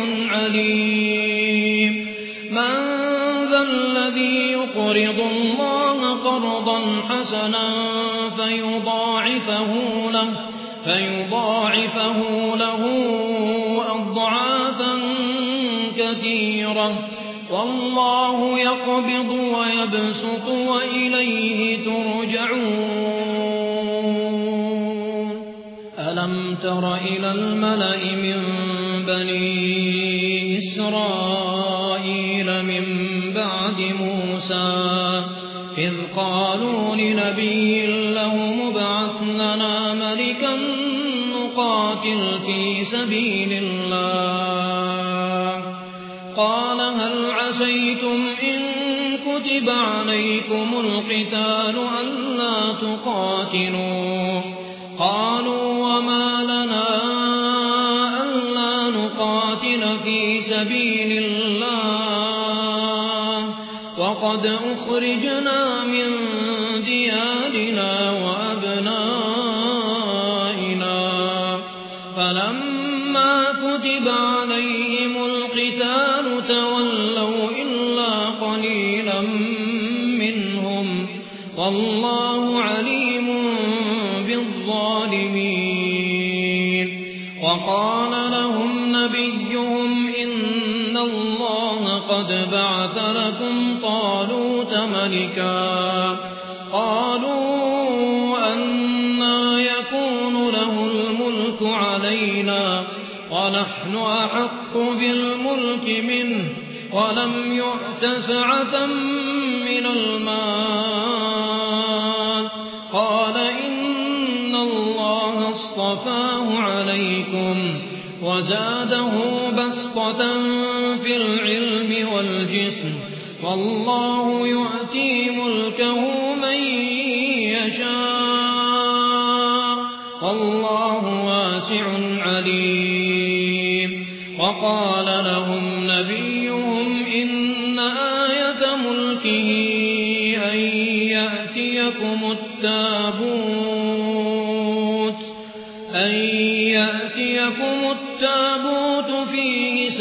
عليم من ذا الذي يقرض الله قرضا حسنا فيضاعفه له أضعافا كثيرة والله يقبض ويبسط وإليه ترجعون ألم تر إلى الملأ من بني إسرائيل من بعد موسى إذ قالوا لنبي له مبعث لنا ملكا نقاتل في سبيل الله قال هل عسيتم إن كتب عليكم القتال ألا تقاتلوا قالوا وما لنا ألا نقاتل في سبيل الله وقد أخرجنا من ديارنا وأبنائنا فلما كتب عليهم القتال تولوا إلا قليلا منهم والله عليم بالظالمين وقال لهم نبيهم إن الله قد بعث لكم طالوت ملكا قالوا أنى يكون له الملك علينا ونحن أحق بالملك منه ولم يؤت سعة من المال قال إن الله اصطفاه عليكم وزاده بسطة في العلم والجسم والله يؤتي ملكه من يشاء والله واسع عليم وقال لهم نبيهم إن آية ملكه أن يأتيكم التابوت فيه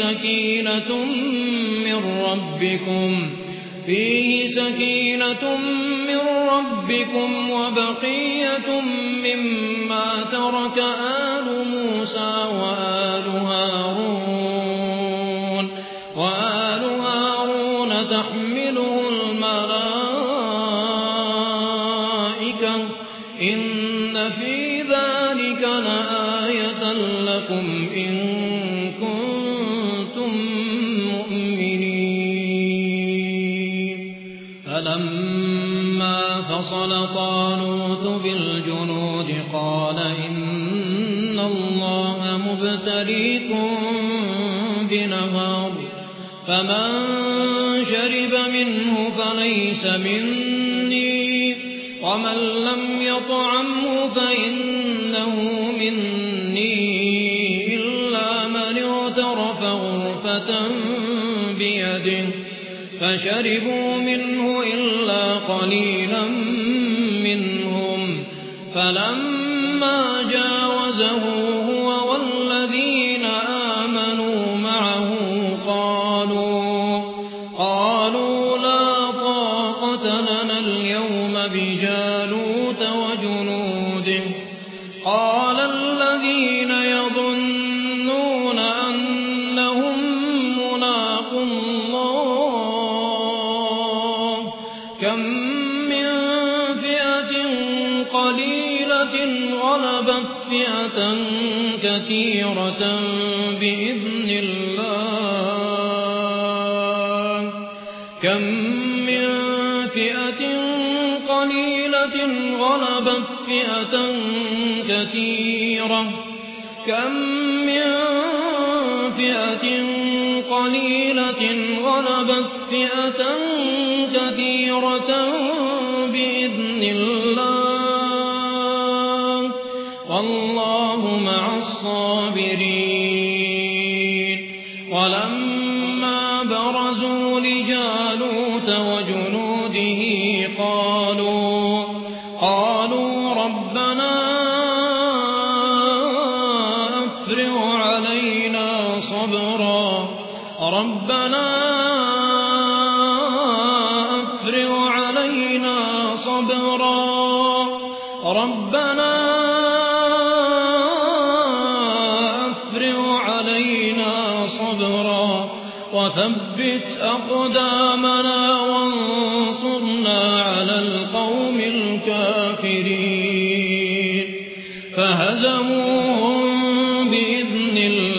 سكينة من ربكم وبقية مما ترك آل موسى وآل هارون تحمله الملائكة إن في ذلك لآية لكم إن كنتم مؤمنين فلما فصل طالوت بالجنود قال إن الله مبتليكم بنهر فمن شرب منه فليس مني ومن لم يطعمه فإنه مني إلا من اغترف غرفة بيده فشربوا منه إلا قليلا منهم فلما جاوزه هو والذين آمنوا معه قالوا قالوا لا طاقة لنا اليوم بجالوت وجنوده قال الذين يظنون أنهم ملاقو الله كم من فئة قليلة غلبت فئة كثيرة بإذن الله كم من فئة قليلة غلبت فئة كثيرة كم من فئة قليلة غلبت فئة كثيرة بإذن الله والله مع الصابرين ولما برزوا لجالوت وجنوده قالوا ربنا أفرغ علينا صبرا وثبت أقدامنا وانصرنا على القوم الكافرين فهزموهم بإذن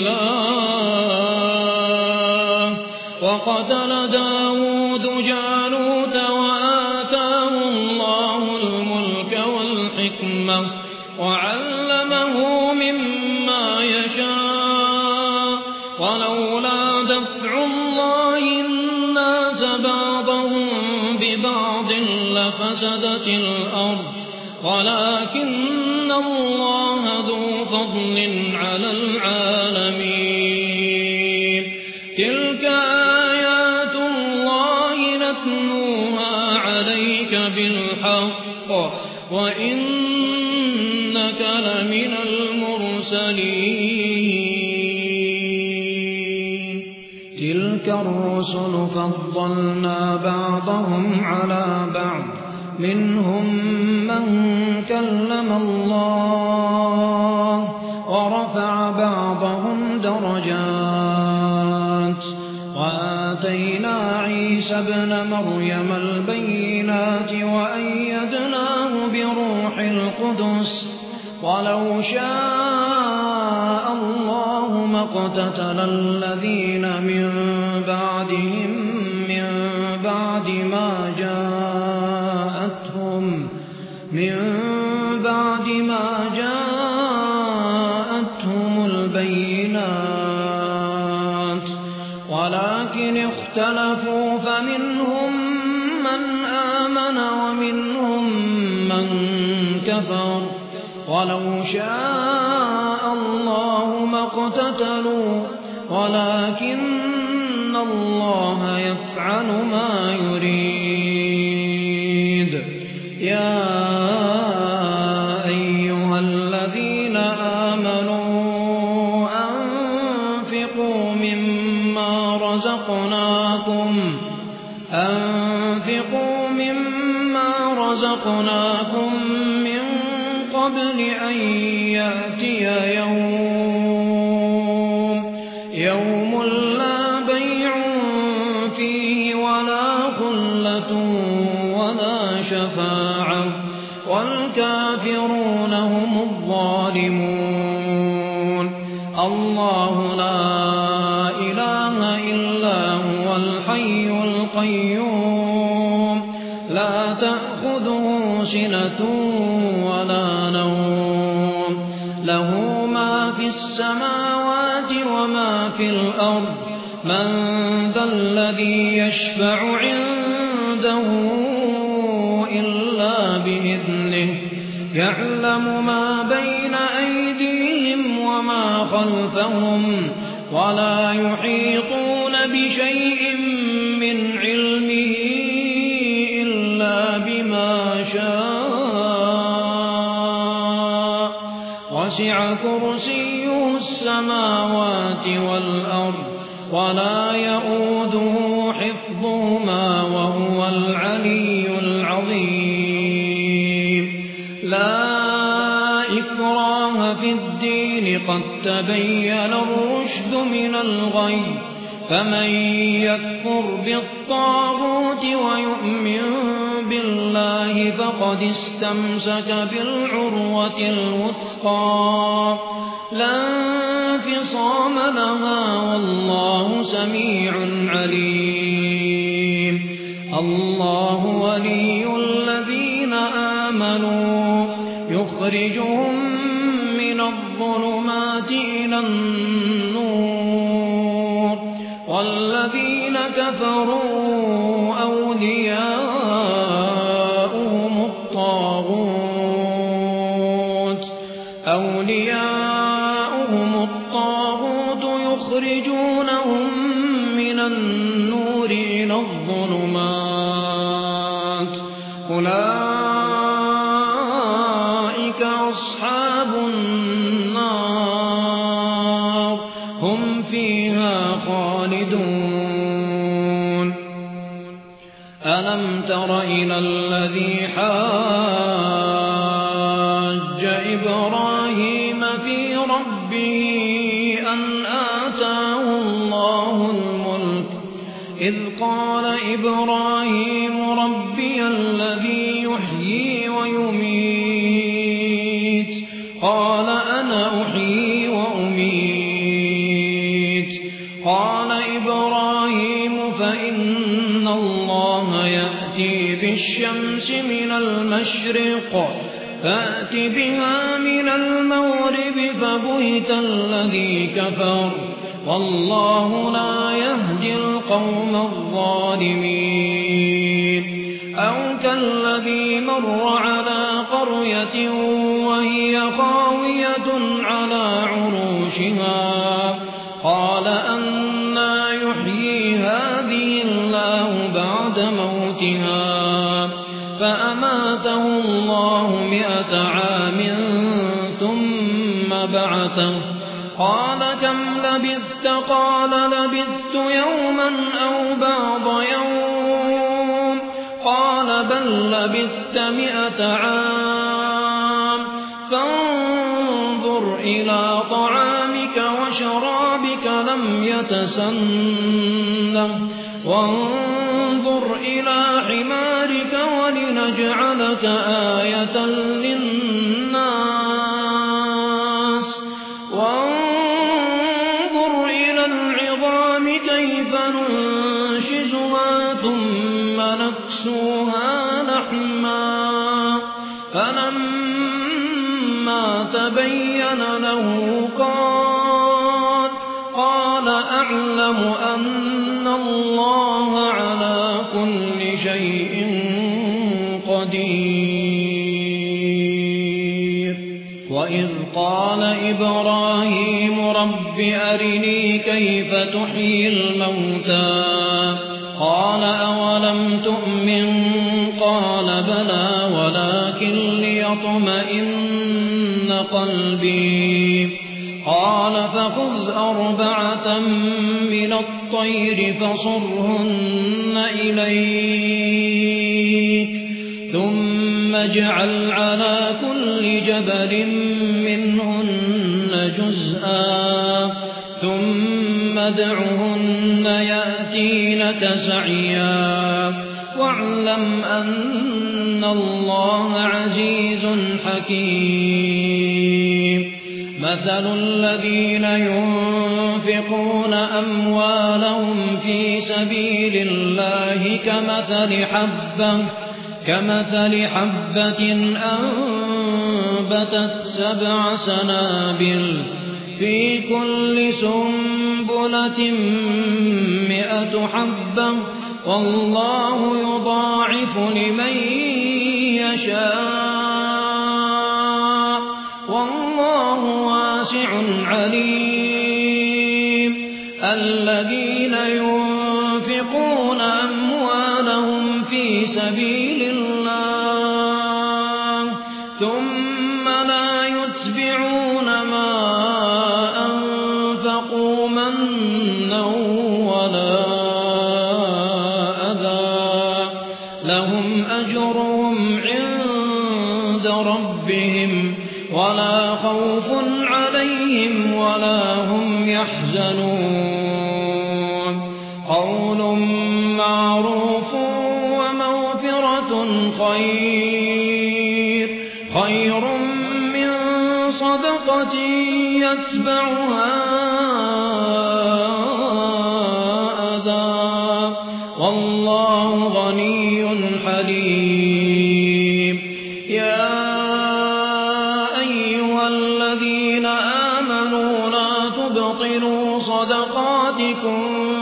الله وقتل داود جالوت وآتاه الله الملك والحكمة وعلمه مما يشاء ولولا دفع الله الناس بعضهم ببعض لفسدت الأرض ولكن الله ذو فضل على العالمين تلك آيات الله نتلوها عليك بالحق وإنك لمن المرسلين تلك الرسل فضلنا بعضهم على بعض منهم من كلم الله ورفع بعضهم درجات وآتينا عيسى ابن مريم البينات وأيدناه بروح القدس ولو شاء الله ما اقتتل الذين من بعدهم من بعد ما جاءتهم البينات ولكن اختلفوا فمنهم من آمن ومنهم من كفر ولو شاء الله ما اقتتلوا ولكن الله يفعل ما يريد يا أيها الذين آمنوا أنفقوا مما رزقناكم من قبل أن يأتي يوم لا بيع فيه ولا خلة ولا شفاعة والكافرون هم الظالمون الله لا إله إلا هو الحي القيوم لا تأخذه سنة ولا نوم له ما في السماوات وما في الأرض من ذا الذي يشفع عنده إلا بإذنه يعلم ما بين أيديهم وما خلفهم ولا يحيطون بشيء من علمه إلا بما شاء وسع كرسيه السماوات والأرض ولا يؤوده حفظهما حفظهما وهو العلي العظيم. لا إكراه في الدين قد تبين الرشد من الغي، فمن يكفر بالطاغوت ويؤمن بالله فقد استمسك بالعروة الوثقى لا انفصام لها والله سميع عليم. الله ولي الذين آمنوا يخرجهم من الظلمات إلى النور، والذين كفروا أولياؤهم الطاغوت يخرجونهم من النور إلى الظلمات، أولئك أصحاب النار هم فيها خالدون. ألم تر إلى الذي حاج إبراهيم في ربه أن آتاه الله الملك، إذ قال إبراهيم ربي الذي يحيي ويميت، قال أنا أحيي وأميت. قال إبراهيم فإن الله يأتي بالشمس من المشرق فأت بها من المغرب فبهت الذي كفر والله لا يهدي القوم الظالمين. أو كالذي مر على قرية وهي خاوية على عروشها قال أنى يحيي هذه الله بعد موتها، فأماته الله 100 عام ثم بعثه، قال كم لبثت؟ قال لبثت يوما أو بعض يوم، قال بل لبثت 100 عام. فانظر إلى طعامك وشرابك لم يتسنه، وانظر إلى حمارك ولنجعلك آية للناس، وانظر إلى العظام كيف ننشزها ثم نكسوها لحما، فلما تبين له قال أعلم أن الله على كل شيء قدير. وإذ قال إبراهيم رب أرني كيف تحيي الموتى، قال أولم تؤمن؟ قال بلى ولكن ليطمئن قلبي. قال فخذ 4 من الطير فصرهن إليك، ثم اجعل على كل جبل منهن جزءا، ثم ادعهن يأتينك سعيا، واعلم أن الله عزيز حكيم. مثل الذين ينفقون أموالهم في سبيل الله كمثل حبة أنبتت 7 سنابل في كل سنبلة 100 حبة، والله يضاعف لمن يشاء والله واسع عليم. الذين ينفقون أموالهم في سبيل الله ثم لا يتبعون ما أنفقوا منا ولا لهم أجرهم عند ربهم ولا خوف عليهم ولا هم يحزنون قول معروف ومغفرة خير من صدقة يتبعها أذى والله غني حليم يا أيها الذين آمنوا لا تبطلوا صدقاتكم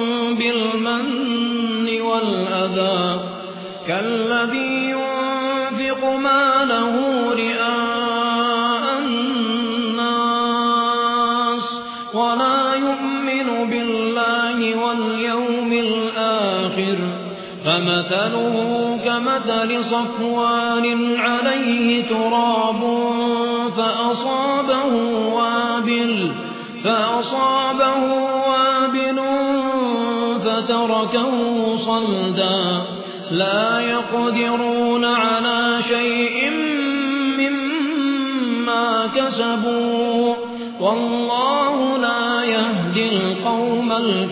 بالمن والأذى كالذي ينفق ماله رئاء الناس ولا يؤمن بالله واليوم الآخر فمثله كمثل صفوان عليه تراب فأصابه وابل فتركه صلدا لا يقدرون على شيء مما كسبوا والله لا يهدي القوم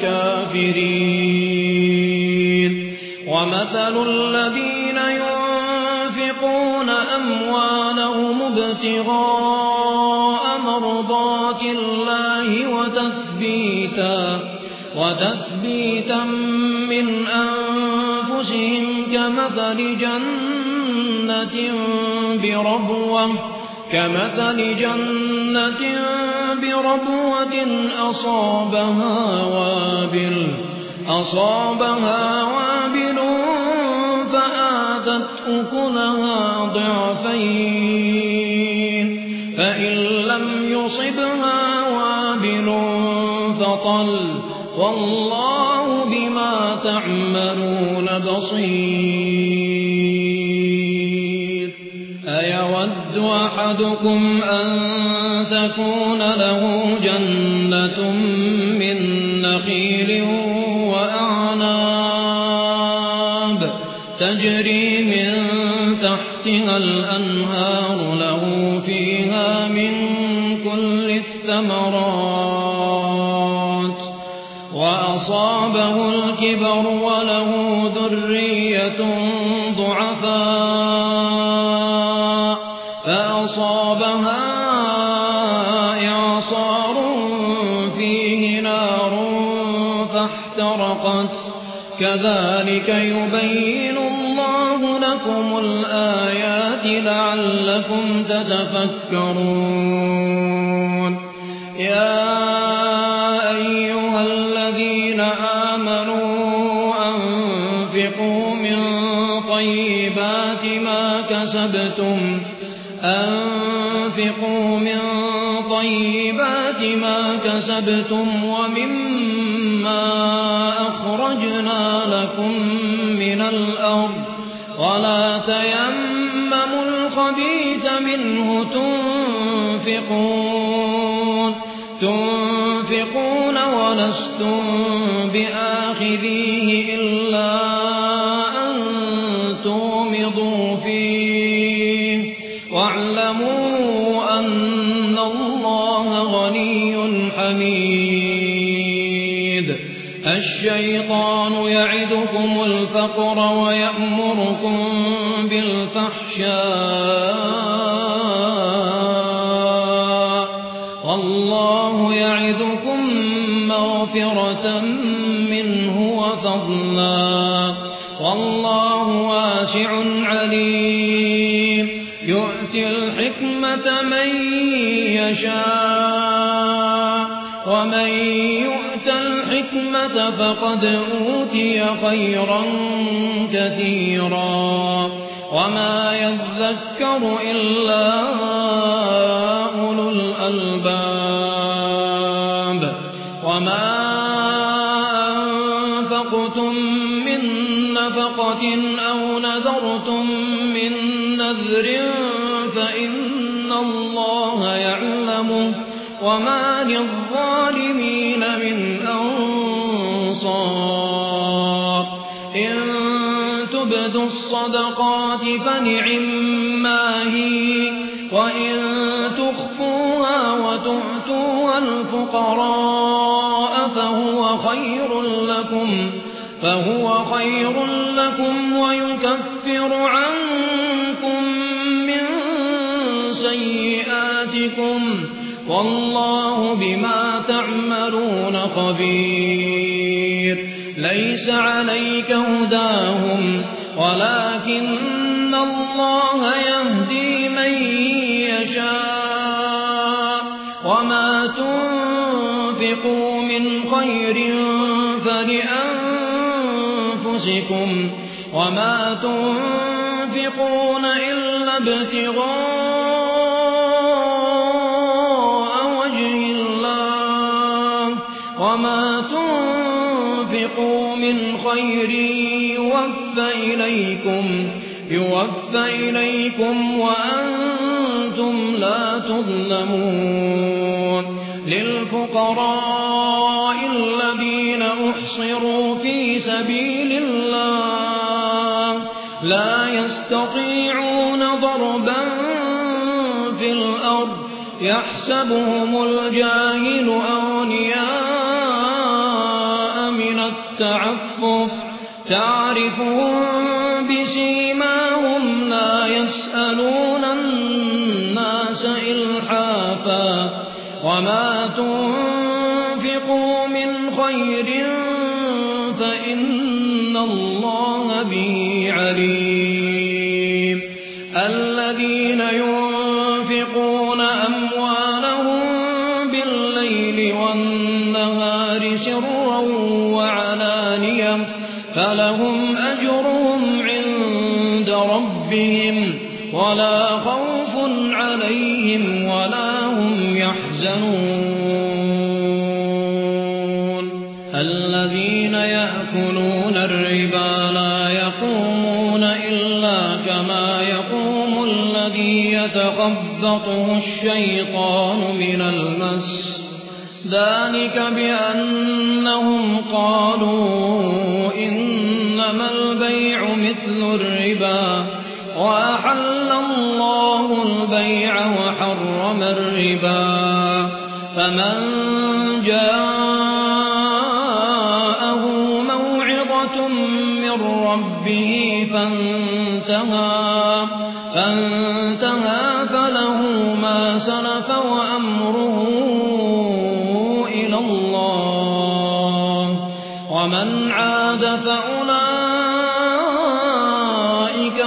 الكافرين ومثل الذين ينفقون أموالهم ابتغاء مرضات الله وتثبيتا من أنفسهم كمثل جنة بربوة أصابها وابل فآتت أكلها ضعفين فإن لم يصبها وابل فطل والله بما تعملون بصير أيود أحدكم أن تكون له جنة من نخيل وأعناب تجري من تحتها الأنهار له فيها من كل الثمرات وأصابه الكبر وله ذرية ضعفاء فأصابها إعصار فيه نار فاحترقت كذلك يبين الله لكم الآيات لعلكم تتفكرون يا أيها الذين آمنوا أنفقوا من طيبات ما كسبتم ومما أخرجنا لكم من الأرض ولا تيمموا الخبيث منه تنفقون ولستم بآخذيه إلا أن تغمضوا فيه واعلموا أن الله غني حميد الشيطان يعدكم الفقر ويأمركم بالفحشاء والله يعدكم مغفرة منه وفضلا والله واسع عليم يؤتي الحكمة من يشاء ومن يؤت الحكمة فقد أوتي خيرا كثيرا وما يذكر إلا أولو الألباب وما أنفقتم من نفقة أو نذرتم من نذر فإن الله يعلمه وما للظالمين من أنصار إن تبدوا الصدقات فنعما هي وإن تخفوها وتؤتوها الفقراء فهو خير لكم ويكفر عنكم من سيئاتكم والله بما تعملون خبير. ليس عليك هداهم ولكن الله يهدي من يشاء وما تنفقوا من خير فلأنفسكم وما تنفقون إلا ابتغاء وجه الله وما تنفقوا من خير يوفى إليكم وأنتم لا تظلمون. للفقراء الذين أحصروا في سبيل الله لا يستطيعون ضربا في الأرض يحسبهم الجاهل أغنياء من التعفف تعرفهم بسيماهم لا يسألون الناس إلحافا وما تنفقوا من خير فإن الله به عليم. الذين ينفقون أموالهم بالليل والنهار سرا وعلانية فلهم أجرهم عند ربهم ولا خوف عليهم ولا هم يحزنون. الذين يأكلون الربا لا يقومون إلا كما يقوم الذي يتخبطه الشيطان من المس ذلك بأنهم قالوا إنما البيع مثل الربا وأحل الله البيع وحرم الربا. فمن جاءه موعظة من ربه فانتهى فله ما سلف وأمره إلى الله ومن عاد فأولئك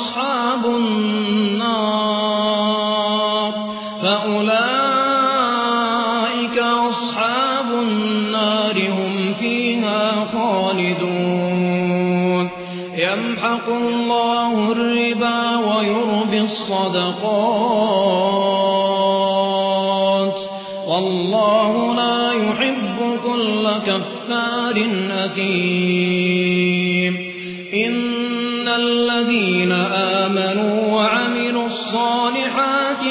أصحاب النار هم فيها خالدون. يمحق الله الربا ويربي الصدقات والله لا يحب كل كفار أثيم. إن الذين آمنوا وعملوا الصالحات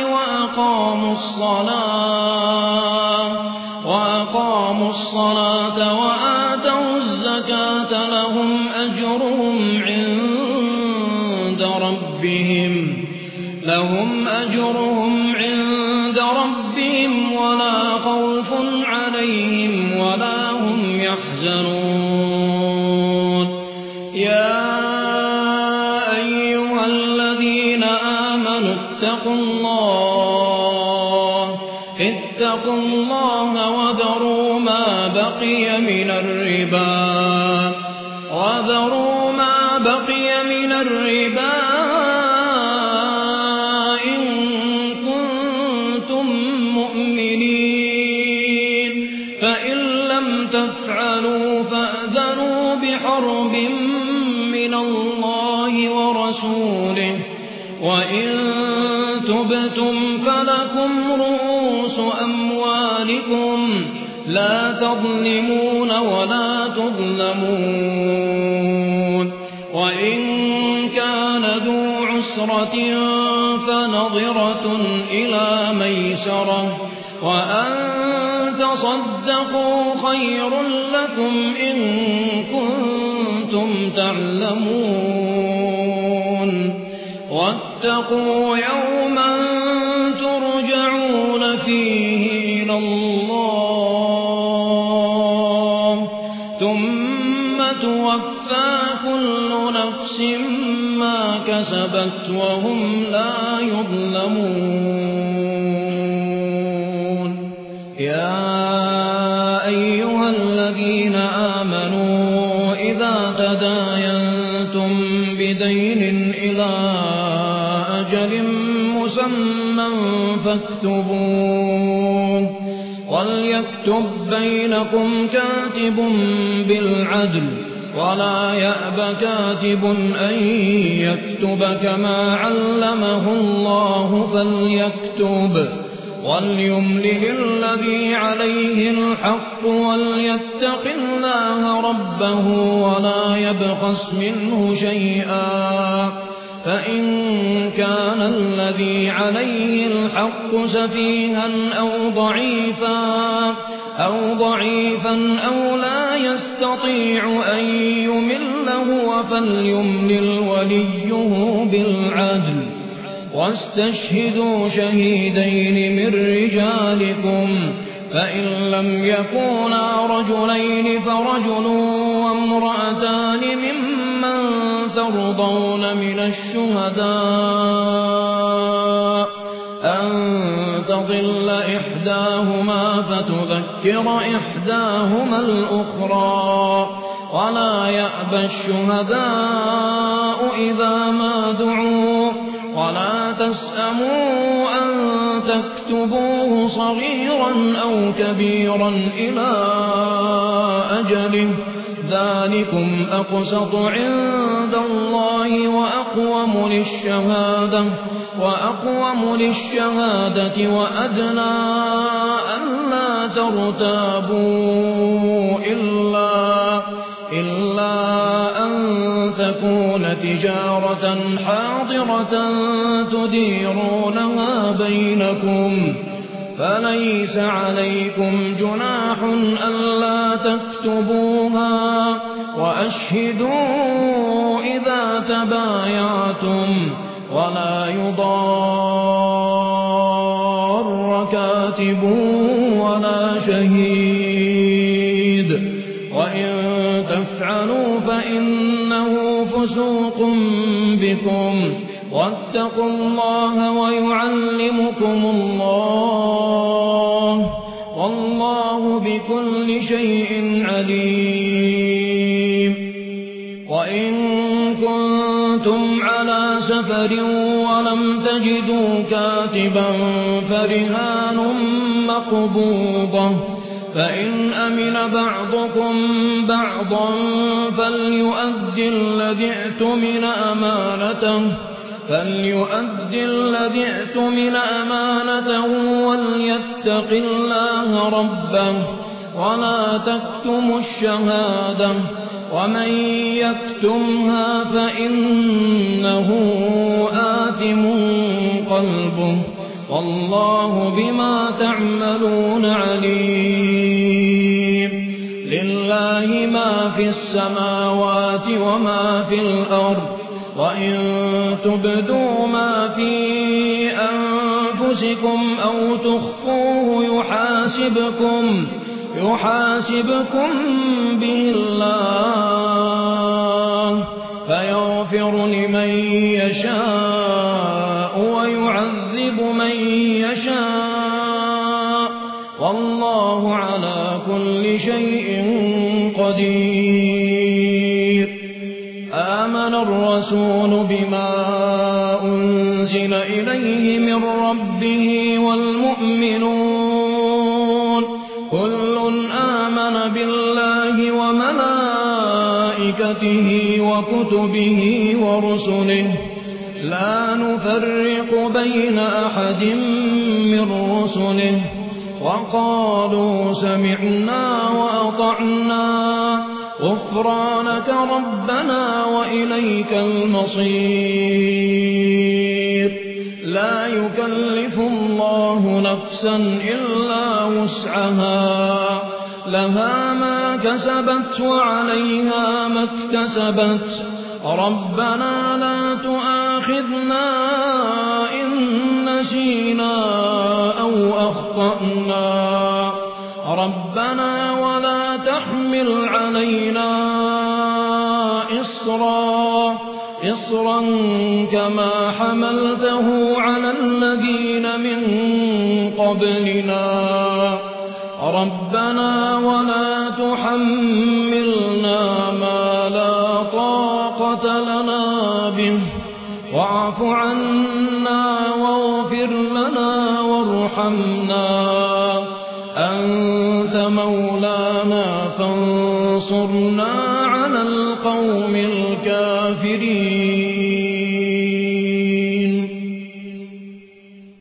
وأقاموا الصلاة وآتوا الزكاة لهم أجرهم عند ربهم ولا خوف عليهم ولا هم يحزنون. يا أيها الذين آمنوا اتقوا الله وذروا ما بقي من الربا إن كنتم مؤمنين فإن لم تفعلوا فأذنوا بحرب من الله ورسوله وإن تبتم فلكم رؤوس أموالكم لا تظلمون ولا تظلمون. وإن كان ذو عسرة فنظرة إلى ميسرة وأن تصدقوا خير لكم إن كنتم تعلمون واتقوا يوما ترجعون فيه إلى الله ثم توفى كل نفس ما كسبت وهم لا يظلمون يا أيها الذين آمنوا إذا تداينتم بدين إلى أجل مسمى فاكتبوه وليكتب بينكم كاتب بالعدل ولا يأب كاتب أن يكتب كما علمه الله فليكتب وليملل الذي عليه الحق وليتق الله ربه ولا يبخس منه شيئا فإن كان الذي عليه الحق سفيها أو ضعيفا أو لا يستطيع أن يمل هو فليملل وليه بالعدل واستشهدوا شهيدين من رجالكم فإن لم يكونا رجلين فرجل وامرأتان ممن ترضون من الشهداء أن تضل إحداهما فتذكر إحداهما الأخرى ولا يأبى الشهداء إذا ما دعوا ولا تسأموا أن تكتبوه صغيرا أو كبيرا إلى أجله ذلكم أقسط عند الله وأقوم للشهادة وأدنى ألا ترتابوا إلا أن تكون تجارة حاضرة تديرونها بينكم فليس عليكم جناح ألا تكتبوها وأشهدوا إذا تبايعتم ولا يضار كاتب ولا شهيد وإن تفعلوا فإنه فسوق بكم واتقوا الله ويعلمكم الله والله بكل شيء عليم وإن كنتم على سفر ولم تجدوا كاتبا فرهان مقبوضة فإن أمن بعضكم بعضا فليؤدي الذي اؤتمن أمانته وليتق الله ربه ولا تكتموا الشهادة ومن يكتمها فإنه آثم قلبه والله بما تعملون عليم لله ما في السماوات وما في الأرض وإن تبدوا ما في أنفسكم أو تخفوه يحاسبكم به الله فيغفر لمن يشاء ويعذب من يشاء والله على كل شيء قدير آمن الرسول بما أنزل إليه من ربه والمؤمنون كل آمن بالله وملائكته وكتبه ورسله لا نفرق بين أحد من رسله وقالوا سمعنا وأطعنا غفرانك ربنا وإليك المصير لا يكلف الله نفسا إلا وسعها لها ما كسبت وعليها ما اكتسبت ربنا لا تؤاخذنا إن نسينا أو أخطأنا ربنا ولا تحمل علينا إصرا كما حملته على الذين من قبلنا ربنا ولا تحملنا ما لا طاقة لنا به واعف عنا واغفر لنا وارحمنا أنت مولانا فانصرنا على القوم الكافرين